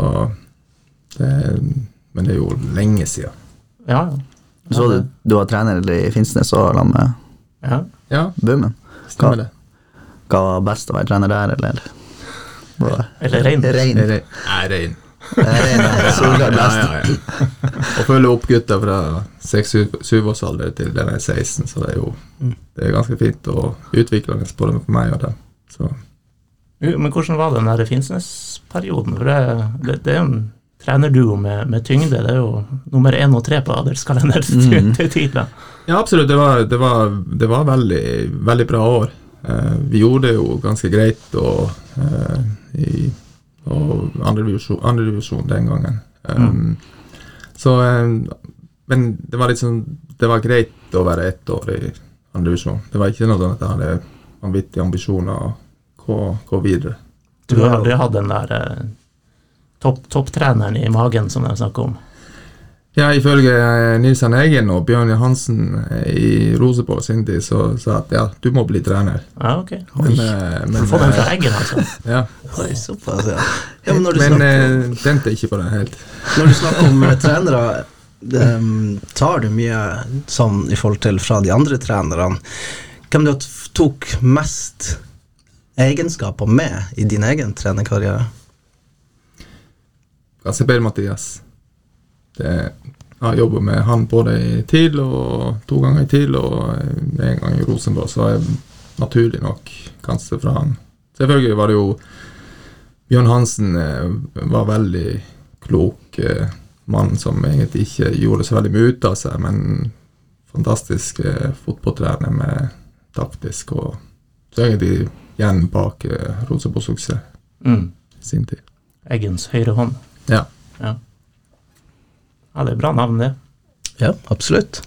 men det er jo lenge siden. Ja. Så du var trener i Finnsnes og la med Bummen. Stemmer det. Hva var best å være trener der, eller? Eller Rein. Rein. Solklart best. Og følge opp gutter fra 6-7 års alder til den er 16, så det er jo det er ganske fint og utviklende på det for meg og det. Så. Men hvordan var den der Finnsnes-perioden? For det er jo en trenerduo med tyngde, det er jo nummer 1 og 3 på adelskalender til tiden. Ja, absolutt, det var veldig, veldig bra år. Vi gjorde det jo ganske greit og andre divisjon den gangen. Men det var liksom, det var greit å være 1 år i andre divisjon. Det var ikke noe sånn at jeg hadde vanvittige ambisjoner gå videre. Du har aldri hatt den der topptreneren i magen som de snakker om? Ja, ifølge Nils Arne Eggen og Bjørn Johansen i Rosepå sin tid, så sa at ja, du må bli trener. Ja, ok. Men få den fra Eggen, altså. Ja. Oi, såpass, ja. Men tenkte ikke på det helt. Når du snakker om trenere, tar du mye sånn i forhold til fra de andre trenerne? Hvem du tok mest egenskaper med i din egen trenerkarriere? Per Mathias. Jeg jobber med han både i TIL og 2 ganger i TIL og 1 gang i Rosenborg, så er naturlig nok kanskje fra han. Selvfølgelig var det jo Bjørn Hansen var veldig klok mann som egentlig ikke gjorde så veldig mye ut av seg, men fantastisk fotballtrener med taktisk og så egentlig igjen bak Rosenborgs suksess sin tid. Eggens høyre hånd. Ja. Ja, det er bra navn det. Ja, absolutt.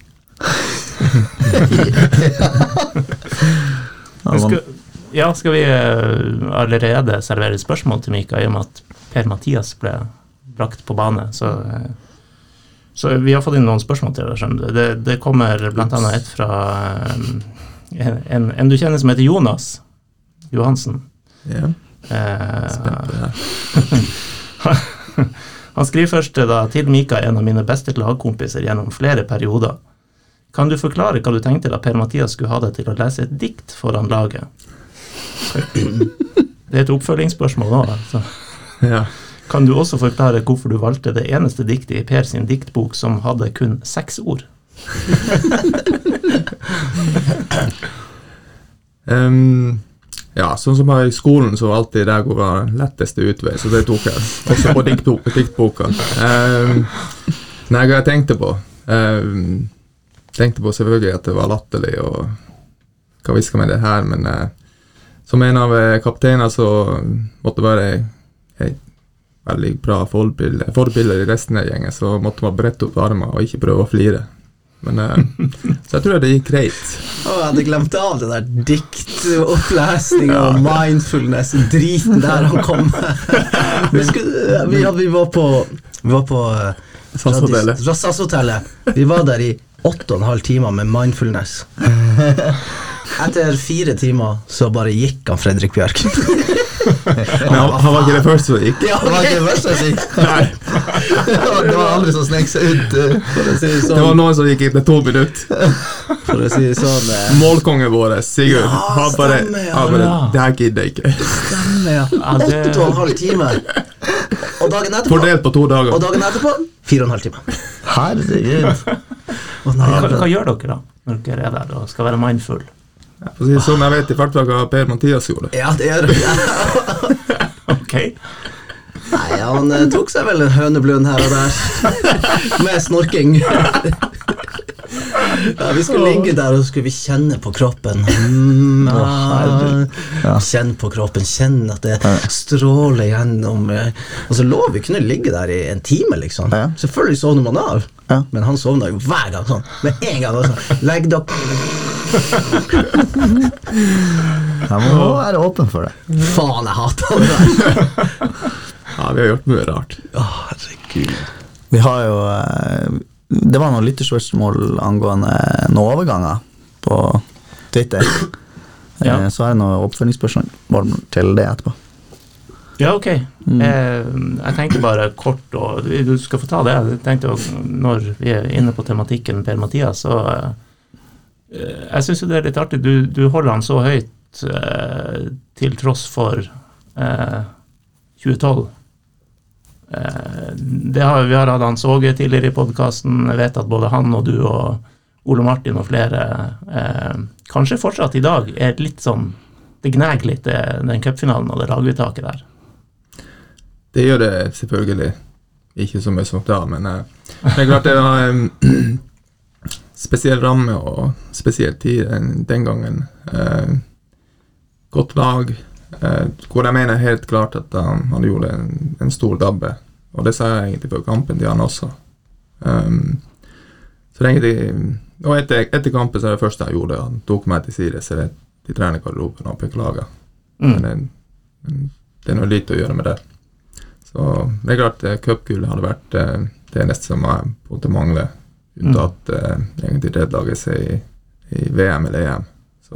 Skal vi allerede servere spørsmål til Mika i og med at Per Mathias ble brakt på bane, så vi har fått inn noen spørsmål til det. Det kommer blant annet et fra en du kjenner som heter Jonas Johansen. Ja. Spent på det. Han skriver først da, til Mika, en av mine beste lagkompiser gjennom flere perioder. Kan du forklare hva du tenkte da Per Mathias skulle ha deg til å lese et dikt foran laget? Det er et oppfølgingsspørsmål nå, altså. Ja. Kan du også forklare hvorfor du valgte det eneste diktet i Per sin diktbok som hadde kun 6 ord? Ja, sånn som her i skolen så alltid det var letteste utvei, så det tok jeg også på diktboka. Nei, jeg tenkte på selvfølgelig at det var latterlig og hva vi skal med det her, men som en av kapteiner så måtte være et veldig bra forbilder i resten av gjengen, så måtte man brette opp armer og ikke prøve å flire. Men så jeg tror det gikk greit. Jeg hadde glemt av det der diktopplesning og mindfulness driten der han kom. Vi var på SAS-hotellet. Vi var der i 8,5 timer med mindfulness. Etter 4 timer så bare gikk han Fredrik Bjørk. Han var ikke det første som gikk. Ja, han var ikke det første som gikk. Nei. Det var aldri som snek seg ut. Det var noen som gikk etter 2 minutter. For å si sånn Målkongen vår, Sigurd. Han bare, det her gidder jeg ikke. Stemmer, ja. 8,5 timer. Og dagen etterpå fordelt på 2 dager. Og dagen etterpå 4,5 timer. Herregud. Hva gjør dere da når dere er der og skal være mindful? For å si sånn, jeg vet i hvert fall hva Per Mathias gjorde. Ja, det gjør det. Ok. Nei, han tok seg vel en høneblund her og der. Med snorking. Ja, vi skulle ligge der, og så skulle vi kjenne på kroppen. Kjenne på kroppen, kjenne at det stråler gjennom. Og så lå vi kunne ligge der i en time, liksom. Selvfølgelig sovner man av, men han sovner jo hver gang sånn. Med en gang også. Legg dere. Jeg må være åpen for det. Faen, jeg hater det der. Ja, vi har gjort mye rart. Herregud. Vi har jo det var noen lytterspørsmål angående noen overganger på Twitter. Så har jeg noen oppfølgingsspørsmål til det etterpå. Ja, ok. Jeg tenkte bare kort, og du skal få ta det. Jeg tenkte når vi er inne på tematikken Per-Mathias, så jeg synes jo det er litt artig. Du holder han så høyt til tross for 2012. Vi har hatt Hans Åge tidligere i podcasten. Jeg vet at både han og du og Ole Martin og flere kanskje fortsatt i dag er litt sånn, det gneg litt den cupfinalen og det laguttaket der. Det gjør det selvfølgelig ikke så mye som da, men det er klart det var en spesiell ramme og spesiell tid den gangen. Godt lag, hvor jeg mener helt klart at han gjorde en stor dabbe, og det sa jeg egentlig før kampen til han også. Så egentlig, og etter kampen så er det første jeg gjorde, han tok meg til side til trenergarderoben og beklaget. Men det er noe lite å gjøre med det. Så det er klart cupgull hadde vært det neste som jeg på en måte mangler, uten at egentlig redlaget seg i VM eller EM. Så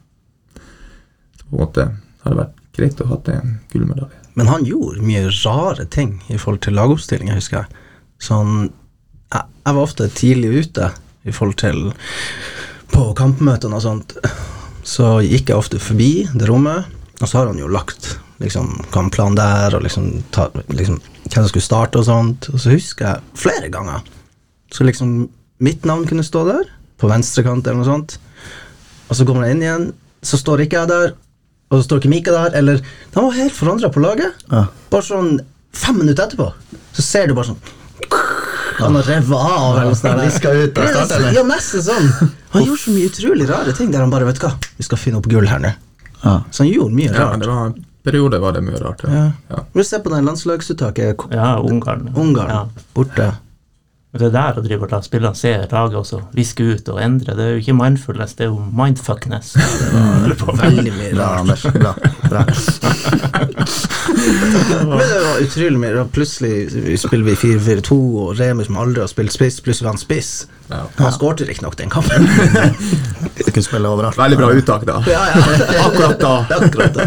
på en måte hadde det vært greit å ha en gullmedalje. Men han gjorde mye rare ting i forhold til lagoppstilling, jeg husker. Sånn, jeg var ofte tidlig ute i forhold til på kampmøtene og sånt, så gikk jeg ofte forbi det rommet, og så har han jo lagt liksom kampplan der, og liksom hvem som skulle starte og sånt, og så husker jeg flere ganger, så liksom mitt navn kunne stå der, på venstre kant eller noe sånt, og så kommer jeg inn igjen, så står ikke jeg der, og så står ikke Mika der, eller de var helt forandret på laget, bare sånn 5 minutter etterpå, så ser du bare sånn, han har revet av, eller sånn der. De skal ut og starte, eller? Ja, nesten sånn. Han gjorde så mye utrolig rare ting, der han bare, vet hva, vi skal finne opp gull her nå. Så han gjorde mye rart. Ja, det var en periode var det mye rart, ja. Må du se på den landslagsuttaket? Ja, Ungarn. Borte. Det der å drive og la spillerne se laget også, viske ut og endre, det er jo ikke mindfulness, det er jo mindfuckness. Det var veldig mye rart. Bra. Men det var utrolig mye. Plutselig spiller vi 4-4-2, og Remi som aldri har spilt spiss, plutselig var han spiss. Han skårte ikke nok den kampen. Du kunne spille overalt. Veldig bra uttak da. Akkurat da.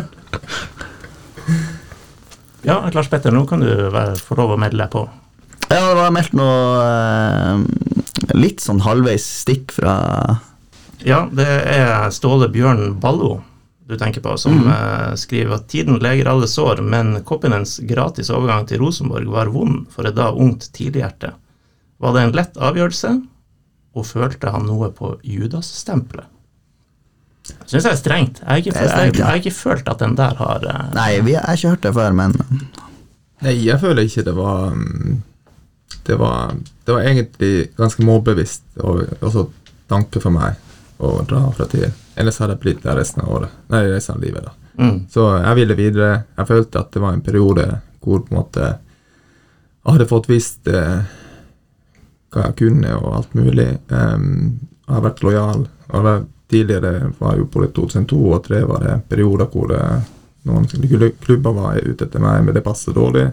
Ja, Lars Petter, nå kan du få lov å melde deg på. Ja, det var meldt noe litt sånn halvveis stikk fra... Ja, det er Ståle Bjørn Ballo du tenker på, som skriver at tiden leger alle sår, men Koppinens gratis overgang til Rosenborg var vond for et da ungt tidlighjerte. Var det en lett avgjørelse, og følte han noe på Judas-stempelet? Jeg synes det er strengt. Jeg har ikke følt at den der har... Nei, jeg har ikke hørt det før, men... Nei, jeg føler ikke det var... Det var egentlig ganske målbevisst og også tanke for meg å dra fra TIL. Ellers hadde jeg blitt der resten av livet da. Så jeg ville videre. Jeg følte at det var en periode hvor på en måte jeg hadde fått visst hva jeg kunne og alt mulig. Jeg har vært lojal. Tidligere var jo både 2002 og 2003 var det perioder hvor noen klubber var ute etter meg, men det passet dårlig.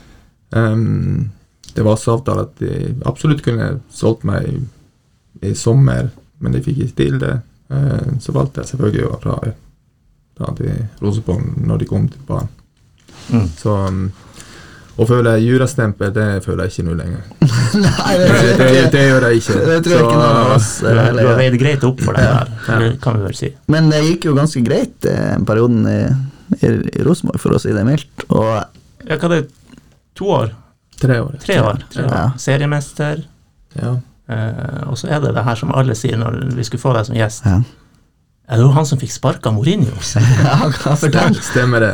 Det var også avtalt at de absolutt kunne solgt meg i sommer, men de fikk ikke til det. Så valgte jeg selvfølgelig å dra til Rosenborg når de kom til banen. Så å føle jurastempel, det føler jeg ikke noe lenger. Nei, det gjør jeg ikke. Det tror jeg ikke noen av oss. Du har veid greit opp for det her, det kan vi vel si. Men det gikk jo ganske greit perioden i Rosenborg, for å si det mildt. Og ja, hva det 2 år? 3 år. 3 år. Ja. Seriemester. Ja. Og så er det her som alle sier når vi skulle få deg som gjest. Ja. Det var han som fikk sparket Mourinho. Ja, fortell. Stemmer det.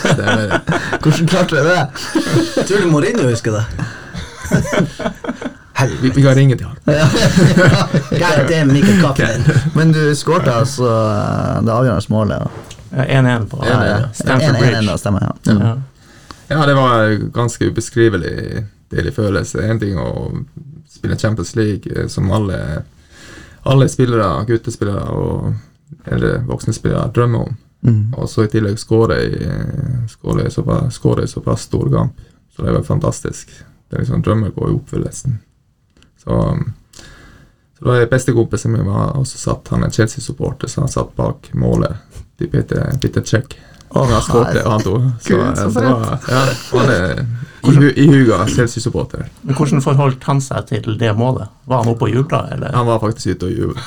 Hvordan klarte du det? Tror du Mourinho husker det? Vi kan ringe til han. God damn, Mikael Kaplin. Men du skårte altså det avgjørende målet. 1-1 på Stamford 1-1 Bridge. da, stemmer, ja. Ja. Ja, det var en ganske ubeskrivelig deilig følelse. En ting å spille Champions League som alle spillere, guttespillere eller voksne spillere drømmer om. Og så i tillegg skåre i såpass stor kamp. Så det var fantastisk. Det er liksom drømmer går i oppfyllelsen. Så det var bestekompisen min var også satt, han Chelsea-supporter, så han satt bak målet til Peter Cech. Han skårte, han tog. Så det var, han i huga Chelsea-supporter. Men hvordan forholdt han seg til det målet? Var han oppe og jubla, eller? Han var faktisk ute og jubla.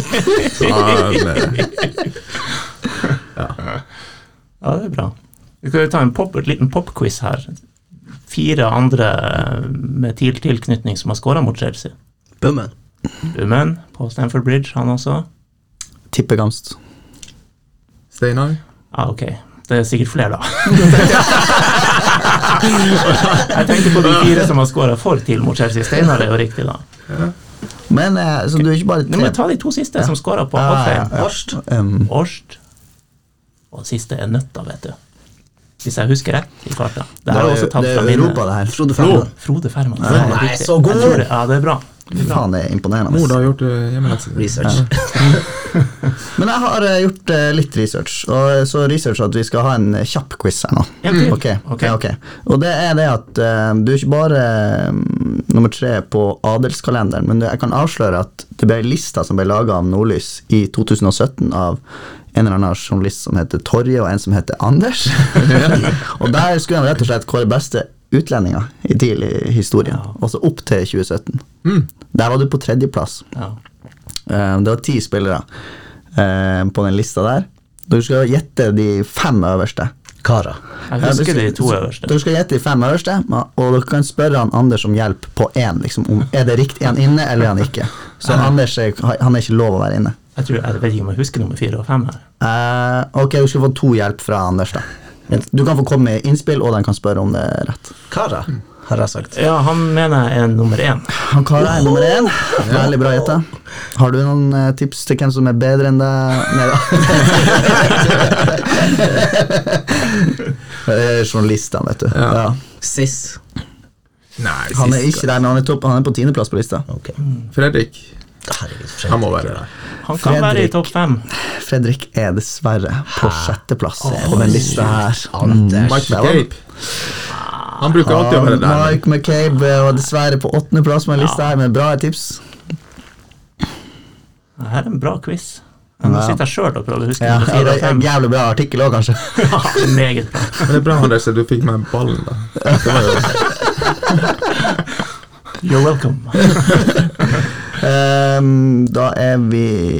Ja, det er bra. Vi kan jo ta et liten popquiz her. 4 andre med tilknytning som har skåret mot Chelsea. Bummen på Stamford Bridge, han også. Tippegamst. Steinar? Ja, ok. Det er sikkert flere da. Jeg tenkte på de 4 som har skåret for til mot Chelsea. Steinar er jo riktig da. Ja. Men så du er ikke bare Nå må jeg ta de 2 siste som skåret på Hoffheim. Årst. Og den siste er Nøtta, vet du. Hvis jeg husker rett i farta. Det er også tatt fra minne. Europa, det her. Frode Ferman. Nei, så god! Ja, det er bra. Faen, det er imponerende. Mor har gjort Research. Men jeg har gjort litt research, og så research at vi skal ha en kjapp quiz her nå. Ok. Og det er det at du er ikke bare nummer 3 på adelskalenderen, men jeg kan avsløre at det ble lista som ble laget av Nordlys i 2017 av en eller annen journalist som heter Torje og en som heter Anders. Og der skulle han rett og slett kåre beste utlendinger i tidlig historie, også opp til 2017. Der var du på 3. plass. Ja. Det var 10 spillere på den lista der. Du skal gjette de 5 øverste. Kara. Jeg husker de 2 øverste. Du skal gjette de 5 øverste, og du kan spørre han Anders om hjelp på en, liksom, om er det riktig, er han inne eller er han ikke. Så Anders, han er ikke lov å være inne. Jeg vet ikke om jeg husker nummer 4 og 5 her. Ok, du skal få 2 hjelp fra Anders da. Du kan få komme med innspill, og den kan spørre om det er rett. Kara, har jeg sagt. Ja, han mener jeg er nummer 1. Han Kara er nummer 1. Veldig bra gjetta. Har du noen tips til hvem som er bedre enn deg? Nei da. Det er journalistene, vet du. Ja. Sis. Nei, Han er ikke der, men han er på 10. plass på lista. Ok. Fredrik. Herregud, Han må være der. Han kan være i topp 5. Fredrik er dessverre på 6. plass på den lista her. Mike McCabe. Han bruker alltid å være der. Mike McCabe var dessverre på 8. plass på den lista her, med bra tips. Det her er en bra quiz. Nå sitter jeg selv og prøver å huske Ja, nummer 4 det og er 5. en jævlig bra artikkel også, kanskje. Ja, meget bra. Men det er bra, Anders, at du fikk med ballen da. Det var jo... You're welcome. Da er vi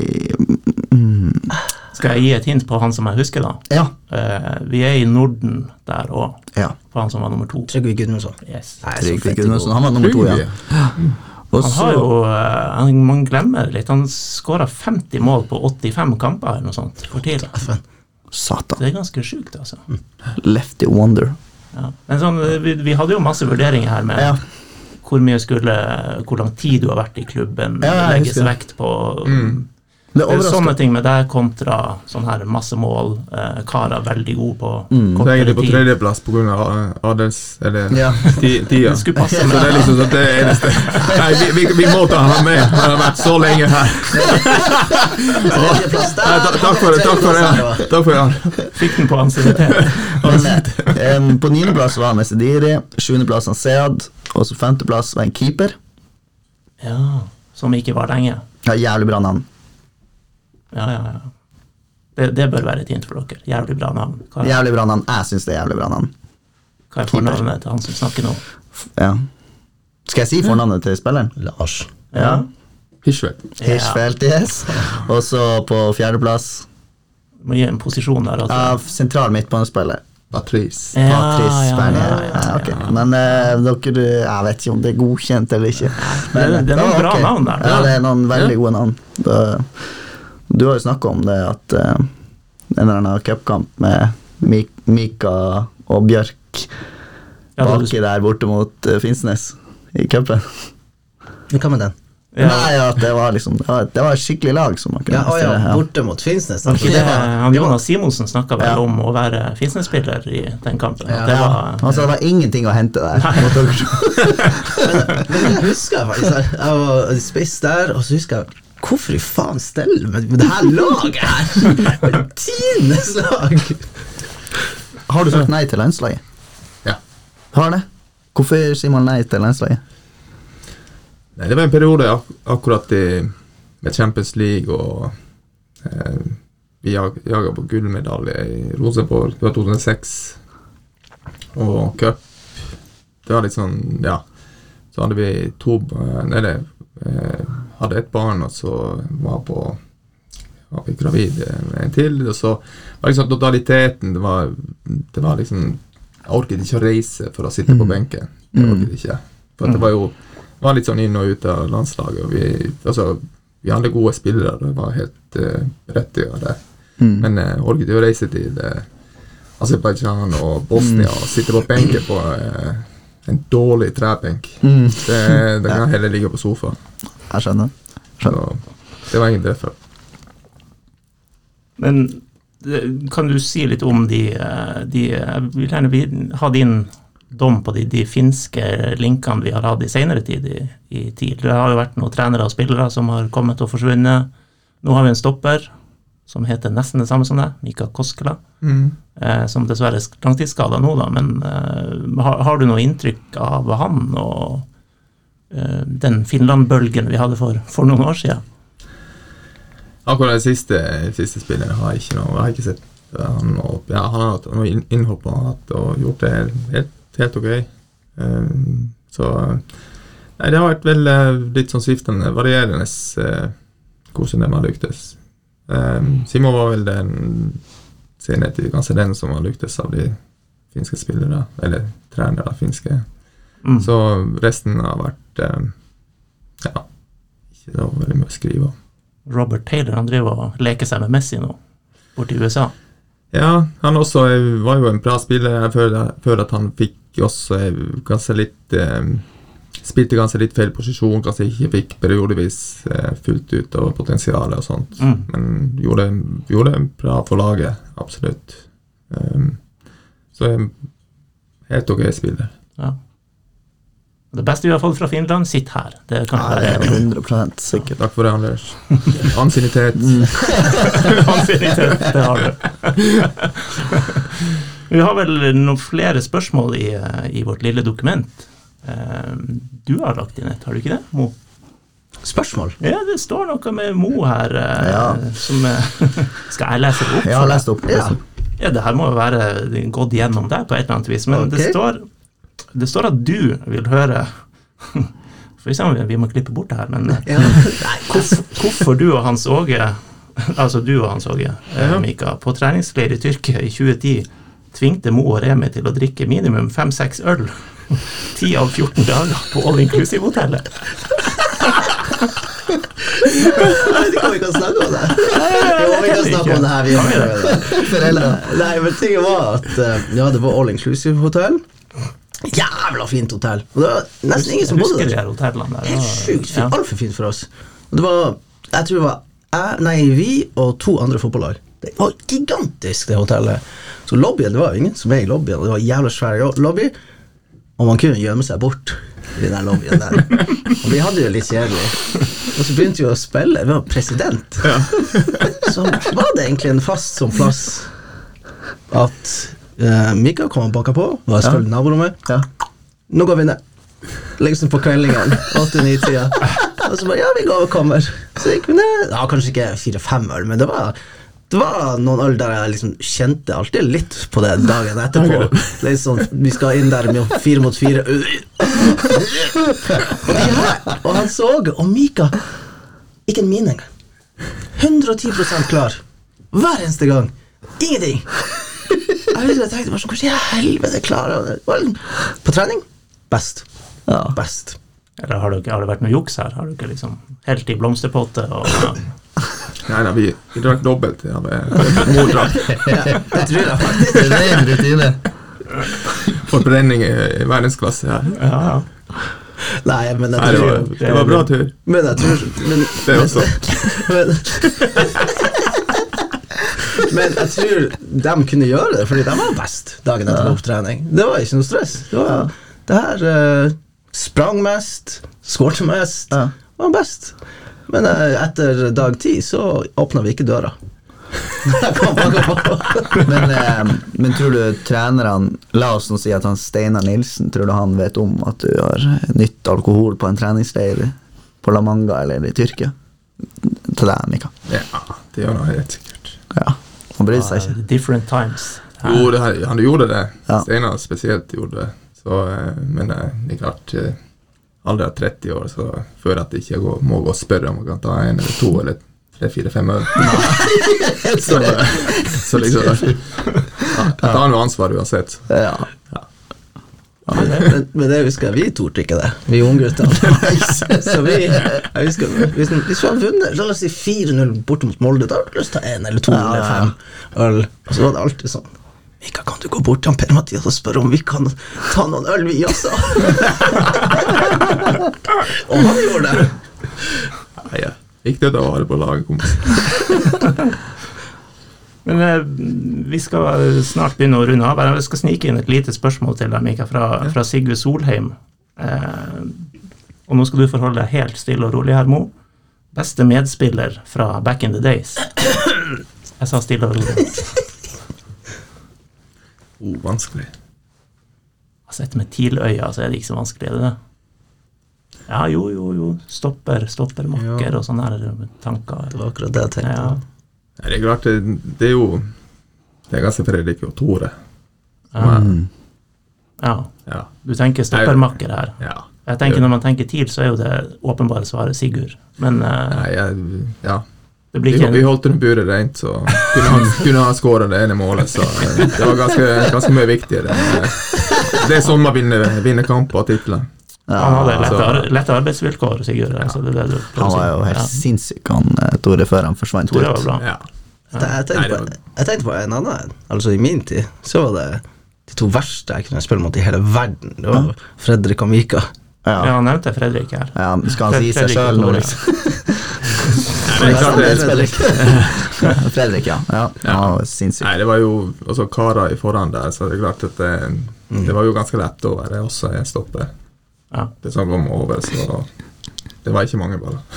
Skal jeg gi et hint på han som jeg husker da? Ja. Vi er i Norden der også, Ja. på han som var nummer 2. Trygve Gudmundsson. Yes. Trygve Gudmundsson, han var nummer 2, ja. Og Han har jo, man glemmer litt, han skåret 50 mål på 85 kamper eller noe sånt, for tidlig. Satan. Det er ganske sykt, altså. Lefty Wonder. Ja. Men sånn, vi hadde jo masse vurderinger her med hvor lang tid du har vært i klubben, legges vekt på sånne ting med deg kontra sånn her masse mål. Kara veldig god på Så er det på 3. plass på grunn av adels, eller tida. Det skulle passe med. Så det er liksom sånn, det er eneste. Nei, vi må ta han med. Han har vært så lenge her. Takk for det. Fikk den på ansiennitet. På 9. plass var han Mesediri, 7. plass han Sead, og så 5. plass var en keeper. Ja, som ikke var lenge. Ja, jævlig bra navn. Ja. Det bør være et hint for dere. Jævlig bra navn. Jævlig bra navn. Jeg synes det er jævlig bra navn. Hva er fornavnet til han som snakker nå? Ja. Skal jeg si fornavnet til spilleren? Lars. Ja. Hirschfeldt. Hirschfeldt, yes. Og så på 4. plass Du må gi en posisjon der. av sentral midtbanespiller. Patrice. Ok. Men dere, jeg vet ikke om det er godkjent eller ikke. Men, det er noen bra navn der. Ja, det er noen veldig gode navn. Du har jo snakket om det at en eller annen cupkamp med Mika og Bjørk baki der borte mot Finnsnes i cupen. Hva med den? Ja. Nei, at det var liksom det var et skikkelig lag som man kunne stille. borte mot Finnsnes. Jonas Simonsen snakket vel om å være Finnsnes-spiller I den kampen. Det var ingenting å hente der. Men jeg husker faktisk, jeg var spiss der, og så husker jeg, hvorfor I faen stelle med det her laget her? Tiendes lag! Har du sagt nei til landslaget? Ja. Har det? Hvorfor sier man nei til landslaget? Nei, det var en periode akkurat med Champions League, og vi jaget på gullmedalje I Rosenborg, det var 2006, og cup, det var litt sånn, ja, så hadde vi hadde et barn, og så var vi gravid med en til, og så var liksom totaliteten, det var liksom, jeg orket ikke å reise for å sitte på benken, jeg orket ikke, for det var litt sånn inn og ut av landslaget, og vi hadde gode spillere, det var helt berettiget det. Men jeg orket ikke å reise til Azerbaijan og Bosnia og sitte på benken på en dårlig træbenk. Det kan jeg heller ligge på sofa. Jeg skjønner. Så det var egentlig derfor. Men kan du si litt om jeg vil gjerne ha din dom på de finske linkene vi har hatt I senere tid I tid. Det har jo vært noen trenere og spillere som har kommet og forsvunnet. Nå har vi en stopper som heter nesten det samme som det, Mika Koskela, som dessverre langtidsskadet nå da, men har du noe inntrykk av han og den Finland-bølgen vi hadde for noen år siden? Akkurat det siste spillet har jeg ikke sett han, og han har hatt noe innhopp og gjort det helt ok. Så nei, det har vært vel litt sånn skiftende, varierende hvordan det har lyktes. Simon var vel den senere til kanskje den som har lyktes av de finske spillere, eller trenere finske. Så resten har vært ikke så veldig mye å skrive om. Robert Taylor, han driver og leker seg med Messi nå, bort I USA. Ja, han også var jo en bra spiller før at han fikk også kanskje litt spilte kanskje litt feil posisjon, kanskje ikke fikk periodevis fullt ut av potensialet og sånt, men gjorde det bra for laget, absolutt. Så helt ok spiller. Ja. Det beste vi har fått fra Finland sitter her. Det kan være 100% sikkert. Takk for det, Anders. Ansiennitet. Ansiennitet, det har du. Vi har vel noen flere spørsmål I vårt lille dokument. Du har lagt inn et, har du ikke det, Mo? Spørsmål? Ja, det står noe med Mo her, som skal jeg lese det opp? Ja, les det opp. Ja, det her må jo være gått gjennom der på et eller annet vis, men det står at du vil høre, for eksempel, vi må klippe bort det her, men hvorfor du og Hans Åge, altså du og Hans Åge, Mika, på treningsleir I Tyrkia I 2010, tvingte Mo og Remi til å drikke minimum 5-6 øl 10 av 14 dager på all-inclusive-hotellet. Jeg vet ikke om vi kan snakke om det. Jo, vi kan snakke om det her. Nei, men tingen var at det var all-inclusive-hotell. Jævla fint hotell. Og det var nesten ingen som bodde der. Jeg husker de her hotellene der. Helt sykt fint, alt for fint for oss. Og det var, jeg tror det var vi og 2 andre fotballag. Det var gigantisk det hotellet. Så lobbyen, det var ingen som I lobbyen. Det var jævla svær lobby. Og man kunne gjemme seg bort I den lobbyen der. Og vi hadde jo litt kjedelig. Og så begynte vi å spille. Vi var president. Så var det egentlig en fast sånn plass at Mika kom og bakket på. Det var selvfølgelig naborommet. Nå går vi ned. Liksom på kveldingen. 8-9-tida. Og så bare, vi går og kommer. Så gikk vi ned. Ja, kanskje ikke 4-5 øl, men det var noen øl der jeg liksom kjente alltid litt på det dagen etterpå. Litt sånn, vi skal inn der med 4 mot 4. Og han så, og Mika, ikke en min engang. 110% klar. Hver eneste gang. Ingenting. Jeg tenkte bare sånn, hvordan I helvete klarer på trening? Best. Best. Eller har det vært noe juks her? Har du ikke liksom helt I blomsterpotte og... Nei, vi drakk dobbelt av mordrakt. Det tror jeg faktisk. Det en rutine. Forbrenning I verdensklasse her. Ja. Nei, men jeg Nei, tror det var bra tur. Men jeg tror Det også. Men jeg tror de kunne gjøre det, fordi de var best dagen etter opptrening. Det var ikke noe stress. Det her sprang mest, skårte mest, var best. Men etter dag 10 så åpnet vi ikke døra. Men tror du trenerne, la oss nå si at han Steinar Nilsen, tror du han vet om at du har nytt alkohol på en treningsleir på La Manga eller i Tyrkia? Til deg, Mika. Ja, det gjør han helt sikkert. Ja, han bryr seg ikke. Different times. Jo, han gjorde det. Ja. Steinar spesielt gjorde det. Så, men det er klart, aldri er 30 år, så før at jeg ikke må gå og spørre om jeg kan ta 1 eller 2 eller 3, 4, 5 øl. så liksom, jeg tar noe ansvar uansett. Ja. Men det husker jeg, vi torde ikke det, vi unggutter. Så jeg husker, hvis vi hadde vunnet, la oss si 4-0 bort mot Molde, da hadde du lyst til å ta 1 eller 2 eller 5 øl. Og så var det alltid sånn, Mika, kan du gå bort til Per-Mathias og spørre om vi kan ta noen øl vi også? Og han gjorde det. Nei, ikke det da var det på laget, kompis. Men vi skal snart begynne å runde av. Jeg skal snike inn et lite spørsmål til deg, Mika, fra Sigve Solheim. Og nå skal du forholde deg helt stille og rolig her, Mo. Beste medspiller fra back in the days. Jeg sa stille og rolig. Vanskelig. Altså, etter med Tiløya, så er det ikke så vanskelig, er det det? Ja, jo. Stoppermakker og sånne her tanker. Det var akkurat det jeg tenkte. Ja. Nei, det er klart, det er jo det er ganske Fredrik og Tore. Ja. Du tenker stoppermakker her. Ja. Jeg tenker når man tenker TIL, så er jo det åpenbare svaret Sigurd. Men Nei, ja. det blir ikke Vi holdt den buret rent, så kunne han skåret det ene målet, så det var ganske mye viktigere. Det er sånn man vinner kamper og titler. Han hadde lette arbeidsvilkår, Sigurd. Altså, det han var jo helt sinnssyk, han Tore, før han forsvant Tore var ut. bra. Ja. Jeg tenkte på en annen. Altså i min tid så var det de 2 verste jeg kunne spille mot i hele verden. Det var Fredrik og Mika. Ja, han nevnte Fredrik her. Ja, skal han si seg selv nå, liksom? Nei, det er klart Fredrik. Fredrik, ja. Han var sinnssyk. Nei, det var jo også Kara i forhånd der, så det er klart at det var jo ganske lett å være også en stopper. Ja. Det som kom over, så det var ikke mange baller.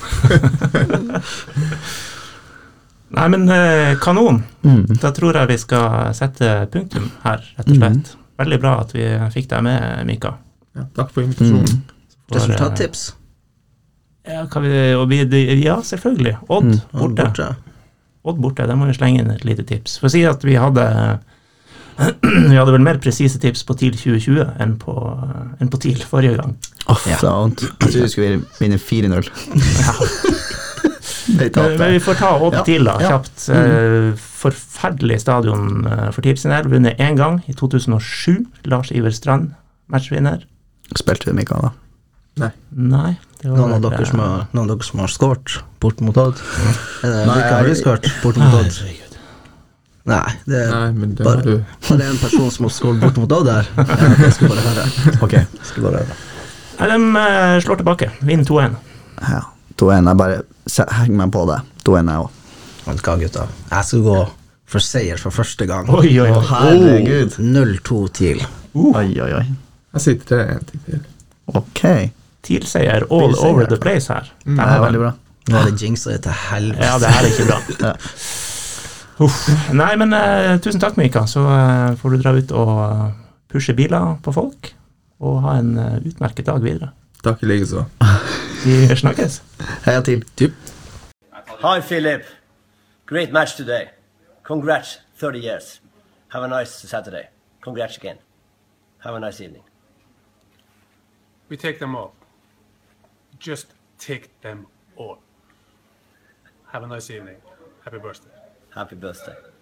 Nei, men kanon. Da tror jeg vi skal sette punktum her, rett og slett. Veldig bra at vi fikk deg med, Mika. Ja, takk for invitasjonen. Resultattips? Ja, selvfølgelig. Odd borte. Odd borte, der må vi slenge inn et lite tips. For å si at vi hadde vel mer presise tips på TIL 2020 enn på TIL forrige gang. Det var vondt. Jeg tror vi skulle vinne 4-0. Men vi får ta Odd TIL da, kjapt. Forferdelig stadion for TIL sin del. Vunnet 1 gang i 2007. Lars Iver Strand, matchvinner. Spilte du Mikael da? Nei. Noen av dere som har skårt bort mot Odd? Mikael har skårt bort mot Odd? Nei, det er men det bare var du. det en person som har skåret bort mot Odd der. Jeg skal bare høre. Ok. Nei, de slår tilbake. Vinn 2-1. Ja, 2-1. Jeg bare henger meg på det. 2-1 jeg også. Vet du hva, gutta? Jeg skal gå for seier for første gang. Oi. Herregud. 0-2 TIL. Oi. Jeg sitter 3-1 til. Ok. TIL-seier all over the place her. Det er veldig bra. Nå er det jinxet til helvete. Ja, det her er ikke bra. Nei, men tusen takk, Mika. Så får du dra ut og pushe biler på folk og ha en utmerket dag videre. Takk i like så. Vi snakkes. Heia TIL. Hi, Philip. Great match today. Congrats, 30 years. Have a nice Saturday. Congrats again. Have a nice evening. We take them all. Just take them all. Have a nice evening. Happy birthday. Happy birthday.